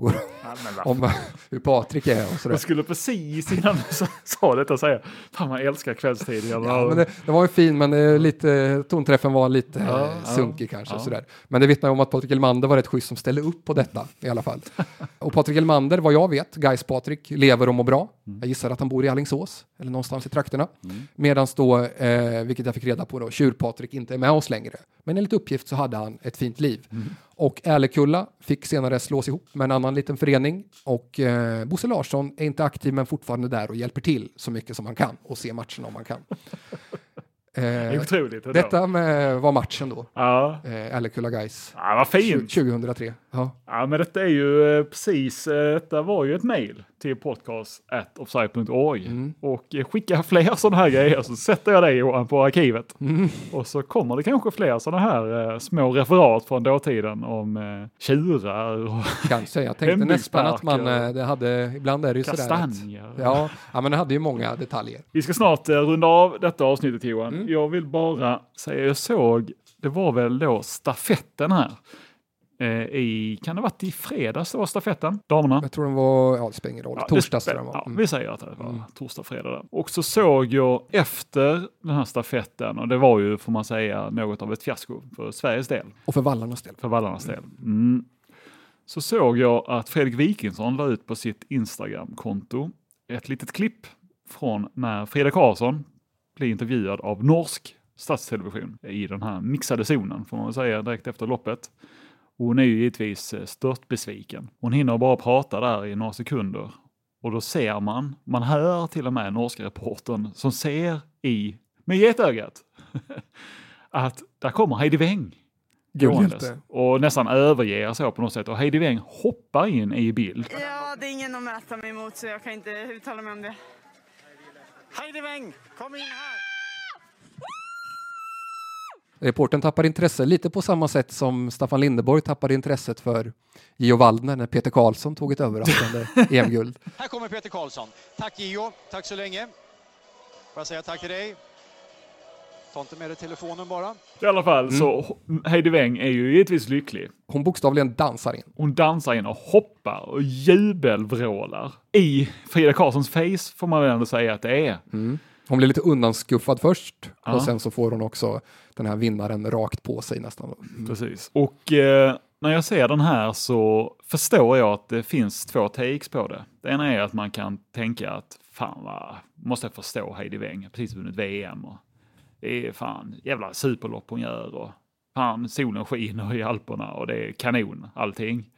om hur Patrik är och sådär. Jag skulle precis innan du sa detta säga, fan man älskar kvällstidningar. Ja, men det, det var ju fin, men eh, lite, tonträffen var lite ja, eh, sunkig ja, kanske. ja. Sådär. Men det vittnar om att Patrik Elmander var rätt schysst som ställde upp på detta i alla fall. Och Patrik Elmander, vad jag vet, Gais Patrik, lever och mår bra. Mm. Jag gissar att han bor i Alingsås eller någonstans i trakterna. Mm. Medan då, eh, vilket jag fick reda på då, Tjur-Patrik inte är med oss längre. Men enligt uppgift så hade han ett fint liv. Mm. Och Älekulla fick senare slås ihop med en annan liten förening. Och eh, Bosse Larsson är inte aktiv men fortfarande där och hjälper till så mycket som man kan. Och se matchen om man kan. Det är otroligt. Det detta med, var matchen då. Ja. Eh, Älekulla Gais. Ja, vad fint. tjugohundratre. Ja. Ja, men detta är ju eh, precis, eh, detta var ju ett mejl till podcast at offside punkt org mm. och eh, skicka fler sådana här grejer så sätter jag dig Johan på arkivet. Mm. Och så kommer det kanske fler sådana här eh, små referat från dåtiden om eh, tjurar och kanske, jag tänkte nästan att man eh, det hade, ibland är det ju kastanjer. Sådär. Att, ja, ja, men det hade ju många detaljer. Vi ska snart eh, runda av detta avsnittet Johan. Mm. Jag vill bara säga, jag såg, det var väl då stafetten här. I, kan det ha varit i fredags det var stafetten, damerna? Jag tror den var, ja det spelar ingen roll, ja, torsdags tror jag var. Ja, mm. Vi säger att det var mm. torsdag, fredag där. Och så såg jag efter den här stafetten, och det var ju, får man säga, något av ett fiasko för Sveriges del. Och för Vallarnas del. För Vallarnas del. Mm. Så såg jag att Fredrik Wikingsson la ut på sitt Instagram-konto ett litet klipp från när Frida Karlsson blev intervjuad av norsk statstelevision i den här mixade zonen, får man väl säga, direkt efter loppet. Hon är ju givetvis stört besviken. Hon hinner bara prata där i några sekunder. Och då ser man, man hör till och med norska reportern som ser i, med getögat, att där kommer Heidi Weng. Och nästan överger så på något sätt. Och Heidi Weng hoppar in i bild. Ja, det är ingen att mäta mig emot så jag kan inte uttala mig om det. Heidi Weng, kom in här! Reporten tappar intresse lite på samma sätt som Staffan Lindeborg tappade intresset för Gio Waldner när Peter Karlsson tog ett överraskande E M-guld. Här kommer Peter Karlsson. Tack Gio, tack så länge. Får jag säga tack till dig. Ta inte med dig telefonen bara. I alla fall mm. så Heidi Weng är ju givetvis lycklig. Hon bokstavligen dansar in. Hon dansar in och hoppar och jubelvrålar i Frida Karlssons face, får man väl ändå säga att det är. Mm. Hon blir lite undanskuffad först ja. Och sen så får hon också den här vinnaren rakt på sig nästan. Mm. Precis. Och eh, när jag ser den här så förstår jag att det finns två takes på det. Det ena är att man kan tänka att fan vad, måste jag förstå Heidi Weng, precis vunnit V M och det är fan jävla superlopp hon gör och fan solen skiner i Alperna och det är kanon allting.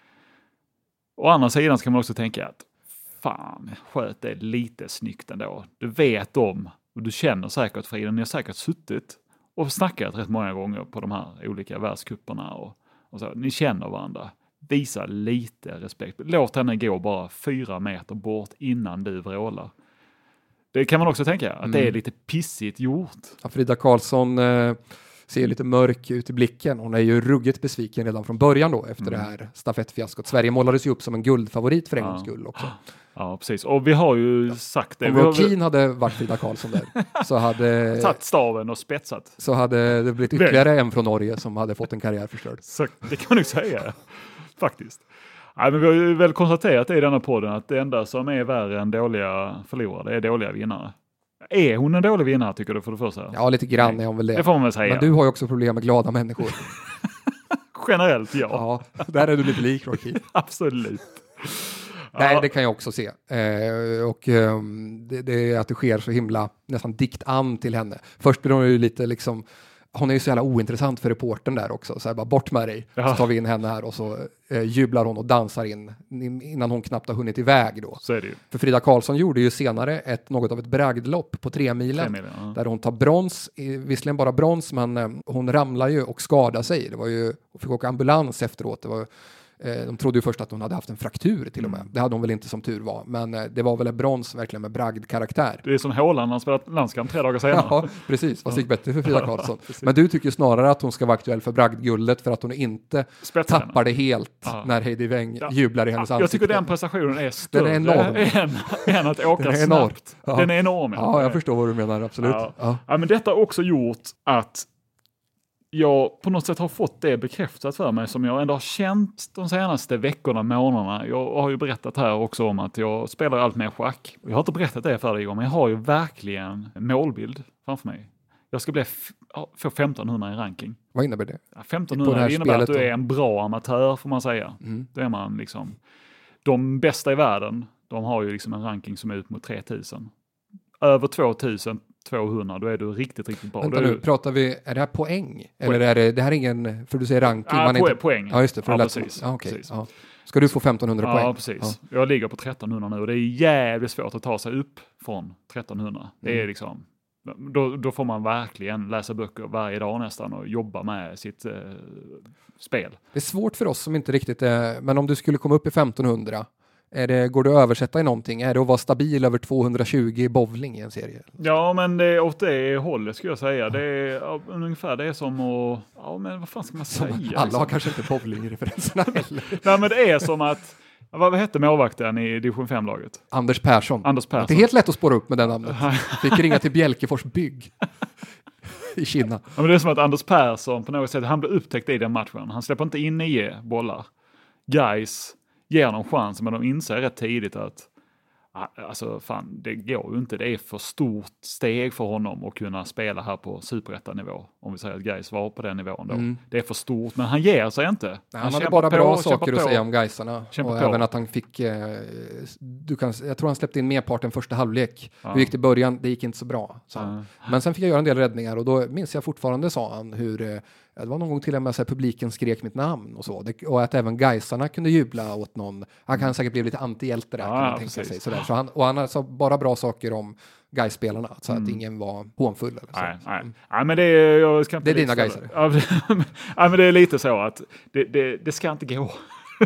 Å andra sidan ska man också tänka att fan, sköt det lite snyggt ändå. Du vet om, och du känner säkert Frida, ni har säkert suttit och snackat rätt många gånger på de här olika världskupperna och, och så. Ni känner varandra. Visa lite respekt. Låt henne gå bara fyra meter bort innan du vrålar. Det kan man också tänka, att mm. det är lite pissigt gjort. Ja, Frida Karlsson eh, ser lite mörk ut i blicken. Hon är ju ruggigt besviken redan från början då, efter mm. det här stafettfiaskot. Sverige målades ju upp som en guldfavorit för en gångs skull också. Ja, precis. Och vi har ju sagt det. Om Joaquin hade varit Frida Karlsson där så hade... satt staven och spetsat. Så hade det blivit ytterligare en från Norge som hade fått en karriär förstörd. Så det kan man ju säga, faktiskt. Nej, men vi har ju väl konstaterat i denna podden att det enda som är värre än dåliga förlorare är dåliga vinnare. Är hon en dålig vinnare tycker du för det första? Ja, lite grann är hon väl det. Det får man väl säga. Men du har ju också problem med glada människor. Generellt, ja. Ja, där är du lite lik, Rocky. Absolut. Nej, ja. det kan jag också se. Eh, och eh, det, det är att det sker så himla nästan dikt an till henne. Först blir hon ju lite liksom, hon är ju så jävla ointressant för reportern där också. Så här, bara bort med dig. Ja. Så tar vi in henne här och så eh, jublar hon och dansar in innan hon knappt har hunnit iväg då. Så är det ju. För Frida Karlsson gjorde ju senare ett, något av ett bragdlopp på tre milen. Tre milen ja. Där hon tar brons, visserligen bara brons, men eh, hon ramlar ju och skadar sig. Det var ju, hon fick åka ambulans efteråt. Det var De trodde ju först att hon hade haft en fraktur till och med. Mm. Det hade hon väl inte som tur var. Men det var väl en brons verkligen med bragdkaraktär. Det är som Håland, han spelat landskamp tre dagar senare. Ja, precis. Fast det gick bättre för Frida Karlsson. Ja, men du tycker snarare att hon ska vara aktuell för bragdguldet för att hon inte Spetsar tappar henne. Det helt ja. När Heidi Weng ja. Jublar i hennes ja, ansikte. Jag tycker den prestationen är större den är enorm. än, än att åka den är snabbt. Ja. Den är enorm. Ja, jag förstår vad du menar, absolut. Ja. Ja. Ja, men detta har också gjort att jag på något sätt har fått det bekräftat för mig som jag ändå har känt de senaste veckorna, månaderna. Jag har ju berättat här också om att jag spelar allt mer schack. Jag har inte berättat det för dig Igor, men jag har ju verkligen målbild framför mig. Jag ska bli f- få femtonhundra i ranking. Vad innebär det? Ja, femtonhundra innebär att du är en bra amatör får man säga. Mm. Då är man liksom, de bästa i världen, de har ju liksom en ranking som är ut mot tre tusen. Över två tusen tvåhundra, då är du riktigt, riktigt bra. Vänta nu, du... pratar vi, är det här poäng? poäng? Eller är det, det här är ingen, för du säger ranking? Ja, man po- inte... poäng. Ja, just det. För ja, det precis. Ja, okay. precis. Ja. Ska du få femtonhundra ja, poäng? Ja, precis. Ja. Jag ligger på trettonhundra nu och det är jävligt svårt att ta sig upp från trettonhundra. Mm. Det är liksom, då, då får man verkligen läsa böcker varje dag nästan och jobba med sitt eh, spel. Det är svårt för oss som inte riktigt är, men om du skulle komma upp i femtonhundra, är det, går det att översätta i någonting? Är det att vara stabil över tvåhundratjugo i bowling i en serie? Ja, men det är åt det hållet skulle jag säga. Det är ja, ungefär det är som att, ja men vad fan ska man säga? Alla har liksom? kanske inte bowling-referenserna heller. Nej, men det är som att, vad hette målvakten i division fem-laget? Anders Persson. Anders Persson. Det är helt lätt att spåra upp med den namnet. Fick ringa till Bjälkefors bygg i Kina. Ja, men det är som att Anders Persson på något sätt, han blev upptäckt i den matchen. Han släpper inte in nio bollar. Guys ger dem chans, men de inser rätt tidigt att alltså fan, det går ju inte. Det är för stort steg för honom att kunna spela här på superettanivå. Om vi säger att Gais var på den nivån då. Mm. Det är för stort, men han ger sig inte. Nej, han han hade bara på, bra saker att säga om Gaisarna. Och på. även att han fick, eh, du kan, jag tror han släppte in merparten första halvlek. Ja. Hur gick det i början? Det gick inte så bra. Ja. Men sen fick jag göra en del räddningar och då minns jag fortfarande, sa han, hur eh, det var någon gång till och med så här, publiken skrek mitt namn och så. Det, och att även Gaisarna kunde jubla åt någon. Han kan säkert bli lite anti-hjälte där, ja, kan man ja, tänka precis. sig. Sådär. Så han, och han sa bara bra saker om Gais-spelarna, så Mm. att ingen var hånfull eller så. Nej, nej. nej men det är, jag ska inte det är dina Gaisare. Ja, ja, men det är lite så att det, det, det ska inte gå.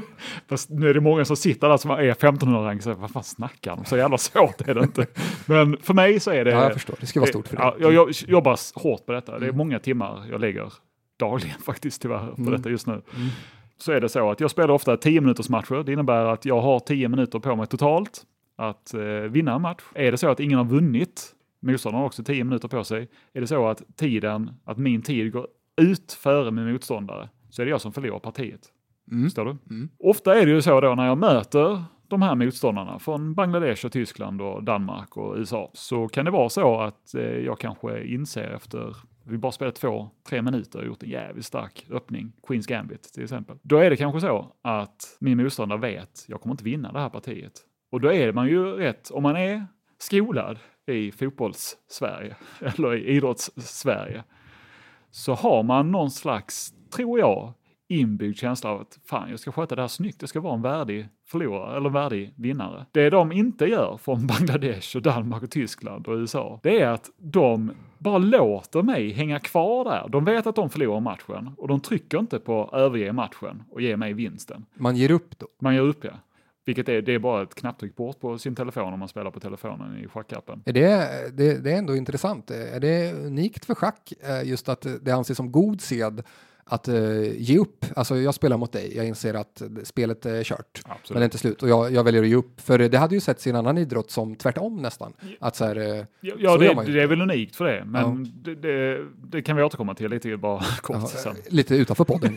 Fast nu är det många som sitter där som är femtonhundra rank, så vad fan snackar de? Så jävla svårt är det inte. Men för mig så är det... Ja, jag förstår. Det ska vara stort för dig. Ja, jag, jag jobbar hårt på detta. Det är många timmar jag lägger dagligen faktiskt tyvärr på Mm. detta just nu. Mm. Så är det så att jag spelar ofta tio minuters matcher. Det innebär att jag har tio minuter på mig totalt att eh, vinna en match. Är det så att ingen har vunnit, motståndaren har också tio minuter på sig. Är det så att tiden, att min tid går ut före min motståndare, så är det jag som förlorar partiet. Mm. Förstår du? Mm. Ofta är det ju så då när jag möter de här motståndarna från Bangladesh och Tyskland och Danmark och U S A, så kan det vara så att eh, jag kanske inser efter vi bara spelat två, tre minuter och gjort en jävligt stark öppning, Queens Gambit till exempel. Då är det kanske så att min motståndare vet jag kommer inte vinna det här partiet. Och då är man ju rätt, om man är skolad i fotbolls-Sverige eller i idrotts-Sverige, så har man någon slags, tror jag, inbyggd känsla av att fan, jag ska sköta det här snyggt, jag ska vara en värdig förlorare eller en värdig vinnare. Det de inte gör från Bangladesh och Danmark och Tyskland och U S A, det är att de bara låter mig hänga kvar där. De vet att de förlorar matchen och de trycker inte på överge matchen och ge mig vinsten. Man ger upp då? Man ger upp, ja. Vilket är, det är bara ett knapptryck bort på sin telefon om man spelar på telefonen i schackappen. Är det, det, det är ändå intressant. Är det unikt för schack just att det anses som god sed att uh, ge upp? Alltså jag spelar mot dig, jag inser att spelet är kört. Absolut. Men det är inte slut och jag, jag väljer att ge upp. För det hade ju sett i en annan idrott som tvärtom nästan. Att så här, uh, ja, ja så det, det är väl unikt för det. Men ja. det, det, det kan vi återkomma till lite bara kort ja, sen. Lite utanför podden.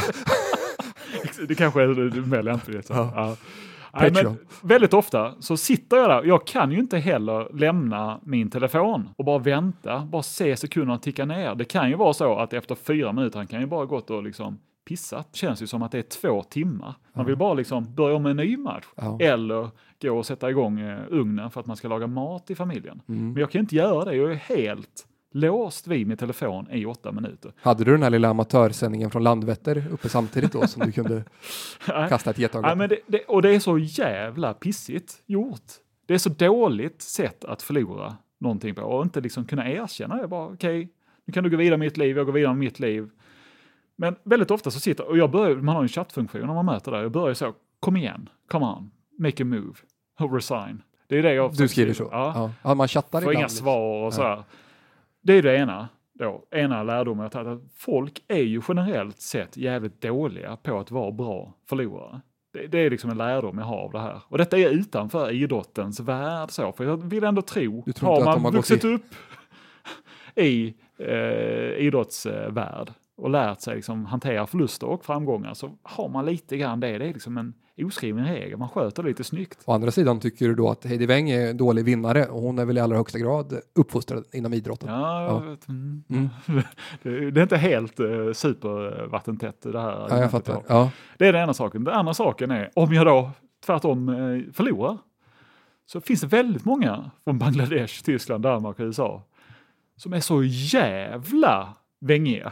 Det kanske är mer lämpligt. Ja. Ja. Nej, men väldigt ofta så sitter jag där. Jag kan ju inte heller lämna min telefon och bara vänta, bara se sekunderna ticka ner. Det kan ju vara så att efter fyra minuter han kan ju bara gått och liksom pissat. Det känns ju som att det är två timmar. Man vill bara liksom börja om en ny match. Ja. Eller gå och sätta igång eh, ugnen för att man ska laga mat i familjen. Mm. Men jag kan inte göra det. Jag är helt låst vid min telefon i åtta minuter. Hade du den här lilla amatörsändningen från Landvetter uppe samtidigt då som du kunde kasta ett getag? Ja, men det, det, och det är så jävla pissigt gjort. Det är så dåligt sätt att förlora någonting på och inte liksom kunna erkänna det. Bara okej, okay, nu kan du gå vidare med mitt liv, jag går vidare med mitt liv. Men väldigt ofta så sitter, och jag börjar, man har en chattfunktion när man möter där, jag börjar så, kom igen, come on, make a move, resign. Det är det jag Du skriver så? Ja. Ja. Ja, man chattar får ibland. inga svar och ja. sådär. Det är det ena. Då, ena lärdomen jag tagit, att folk är ju generellt sett jävligt dåliga på att vara bra förlorare. Det, det är liksom en lärdom jag har av det här. Och detta är utanför idrottens värld så, för jag vill ändå tro, du tror har inte man att de har vuxit gått i... upp i eh, idrottsvärld och lärt sig liksom hantera förluster och framgångar, så har man lite grann det. Det är liksom en oskriven regel. Man sköter lite snyggt. Å andra sidan tycker du då att Heidi Weng är en dålig vinnare och hon är väl i allra högsta grad uppfostrad inom idrotten? Ja, Ja. jag vet. Mm. Mm. det, det är inte helt uh, supervattentätt det här. Ja, jag fattar. Ja. Det är den ena saken. Den andra saken är, om jag då tvärtom uh, förlorar, så finns det väldigt många från Bangladesh, Tyskland, Danmark och U S A som är så jävla vängiga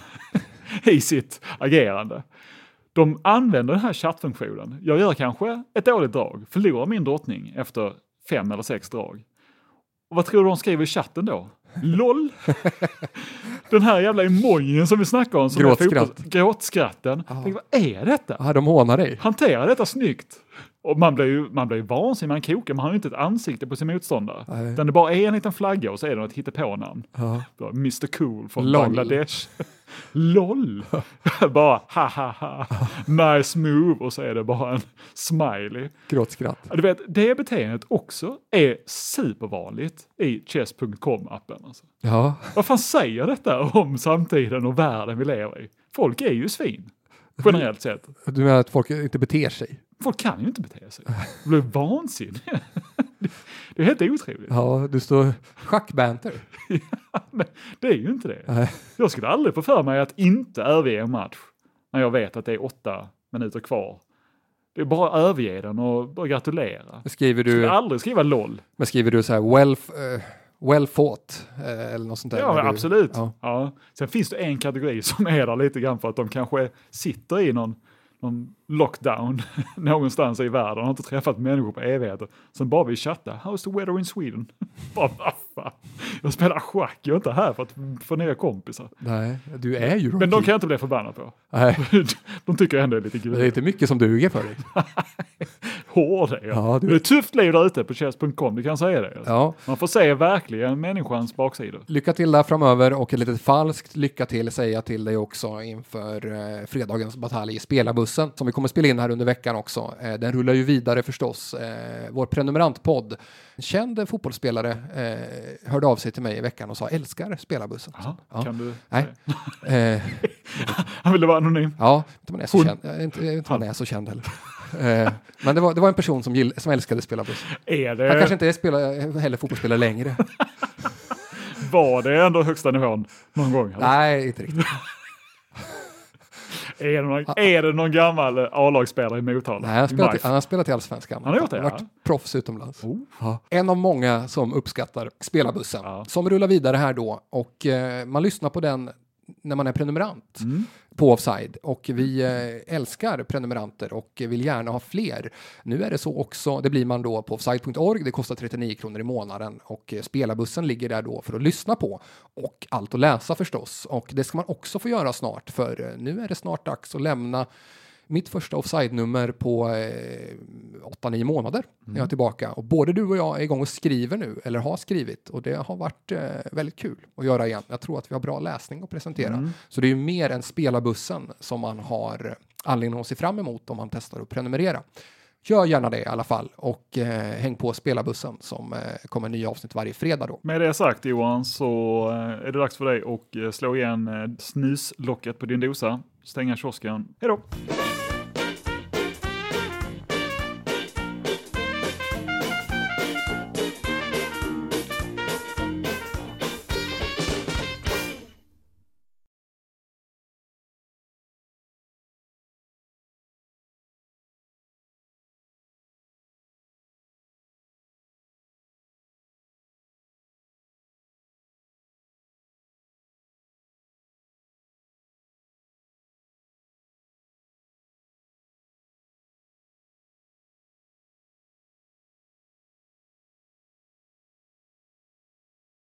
i sitt agerande. De använder den här chattfunktionen. Jag gör kanske ett dåligt drag, förlorar min drottning efter fem eller sex drag. Och vad tror du de skriver i chatten då? LOL! Den här jävla emojin som vi snackar om. Som Gråtskratt. Är gråtskratten. Tänk, vad är detta? Ja, de hånar dig. Hantera detta snyggt. Och man blir ju, man blir ju vansinnig, man kokar, man har ju inte ett ansikte på sin motståndare. Nej. Utan det bara är en liten flagga och så är det något hittepånamn. Ja. mister Cool från Lol. Bangladesh. LOL! Bara ha ha ha. Nice move. Och så är det bara en smiley. Gråtskratt. Du vet, det beteendet också är supervanligt i chess punkt com-appen. Alltså. Ja. Vad fan säger detta om samtiden och världen vi lever i? Folk är ju svin. Generellt sett. Du menar att folk inte beter sig? Folk kan ju inte bete sig. Det blir vansinnigt. Det är helt otroligt. Ja, du står schackbanter. Ja, men det är ju inte det. Nej. Jag skulle aldrig få för mig att inte överge en match när jag vet att det är åtta minuter kvar. Det är bara att överge den och bara gratulera. Skriver Jag skulle du, aldrig skriva LOL. men skriver du så här well, uh, well fought uh, eller något sånt där? Ja, när du, absolut. Ja. Ja. Sen finns det en kategori som är där lite grann för att de kanske sitter i någon, någon lockdown någonstans i världen och har inte träffat människor på evigheter. Sen bara vill chatta. How's the weather in Sweden? Bara, fan. Jag spelar schack, jag är inte här för att få nya kompisar. Nej, du är ju Rocky. Men de kan jag inte bli förbannad på. Nej, De tycker ändå det är lite det är gud. inte mycket som duger för dig. Hård är jag. Ja, du- Det är ett tufft liv där ute på chess punkt com, du kan säga det. Alltså. Ja. Man får se verkligen människans baksidor. Lycka till där framöver och ett litet falskt lycka till säger jag till dig också inför eh, fredagens batalj i spelarbussen som vi kommer spela in här under veckan också. Eh, den rullar ju vidare förstås. Eh, vår prenumerantpodd, en känd fotbollsspelare, eh, hörde av sig till mig i veckan och sa älskar spelarbussen. Aha, Ja. kan du Nej. säga? Eh, Han ville vara anonym. ja, inte man är så Hon. känd. Jag vet inte, jag vet inte man är så känd heller. Eh, men det var, det var en person som, gill, som älskade spelarbussen. Är det, Han kanske inte är spela, heller fotbollsspelare längre. Var det ändå högsta nivån någon gång? Eller? Nej, inte riktigt. Är, det någon, är det någon gammal A-lagsspelare i Motala? Nej, han har I spelat, Maj? han har spelat i Allsvenskan. Han har gjort det, varit ja. proffs utomlands. Oh. Ja. En av många som uppskattar spelarbussen. Ja. Som rullar vidare här då. Och eh, man lyssnar på den när man är prenumerant Mm. på Offside. Och vi eh, älskar prenumeranter och vill gärna ha fler. Nu är det så också, det blir man då på offside punkt org. Det kostar trettionio kronor i månaden. Och eh, spelarbussen ligger där då för att lyssna på. Och allt att läsa förstås. Och det ska man också få göra snart. För eh, nu är det snart dags att lämna mitt första offside-nummer på eh, åtta nio månader när jag är tillbaka. Och både du och jag är igång och skriver nu, eller har skrivit. Och det har varit eh, väldigt kul att göra igen. Jag tror att vi har bra läsning att presentera. Mm. Så det är ju mer än spelarbussen som man har anledning att se fram emot om man testar att prenumerera. Gör gärna det i alla fall och eh, häng på spelarbussen som eh, kommer nya avsnitt varje fredag då. Med det sagt Johan så eh, är det dags för dig att eh, slå igen eh, snuslocket på din dosa, stänga kiosken. Hej då!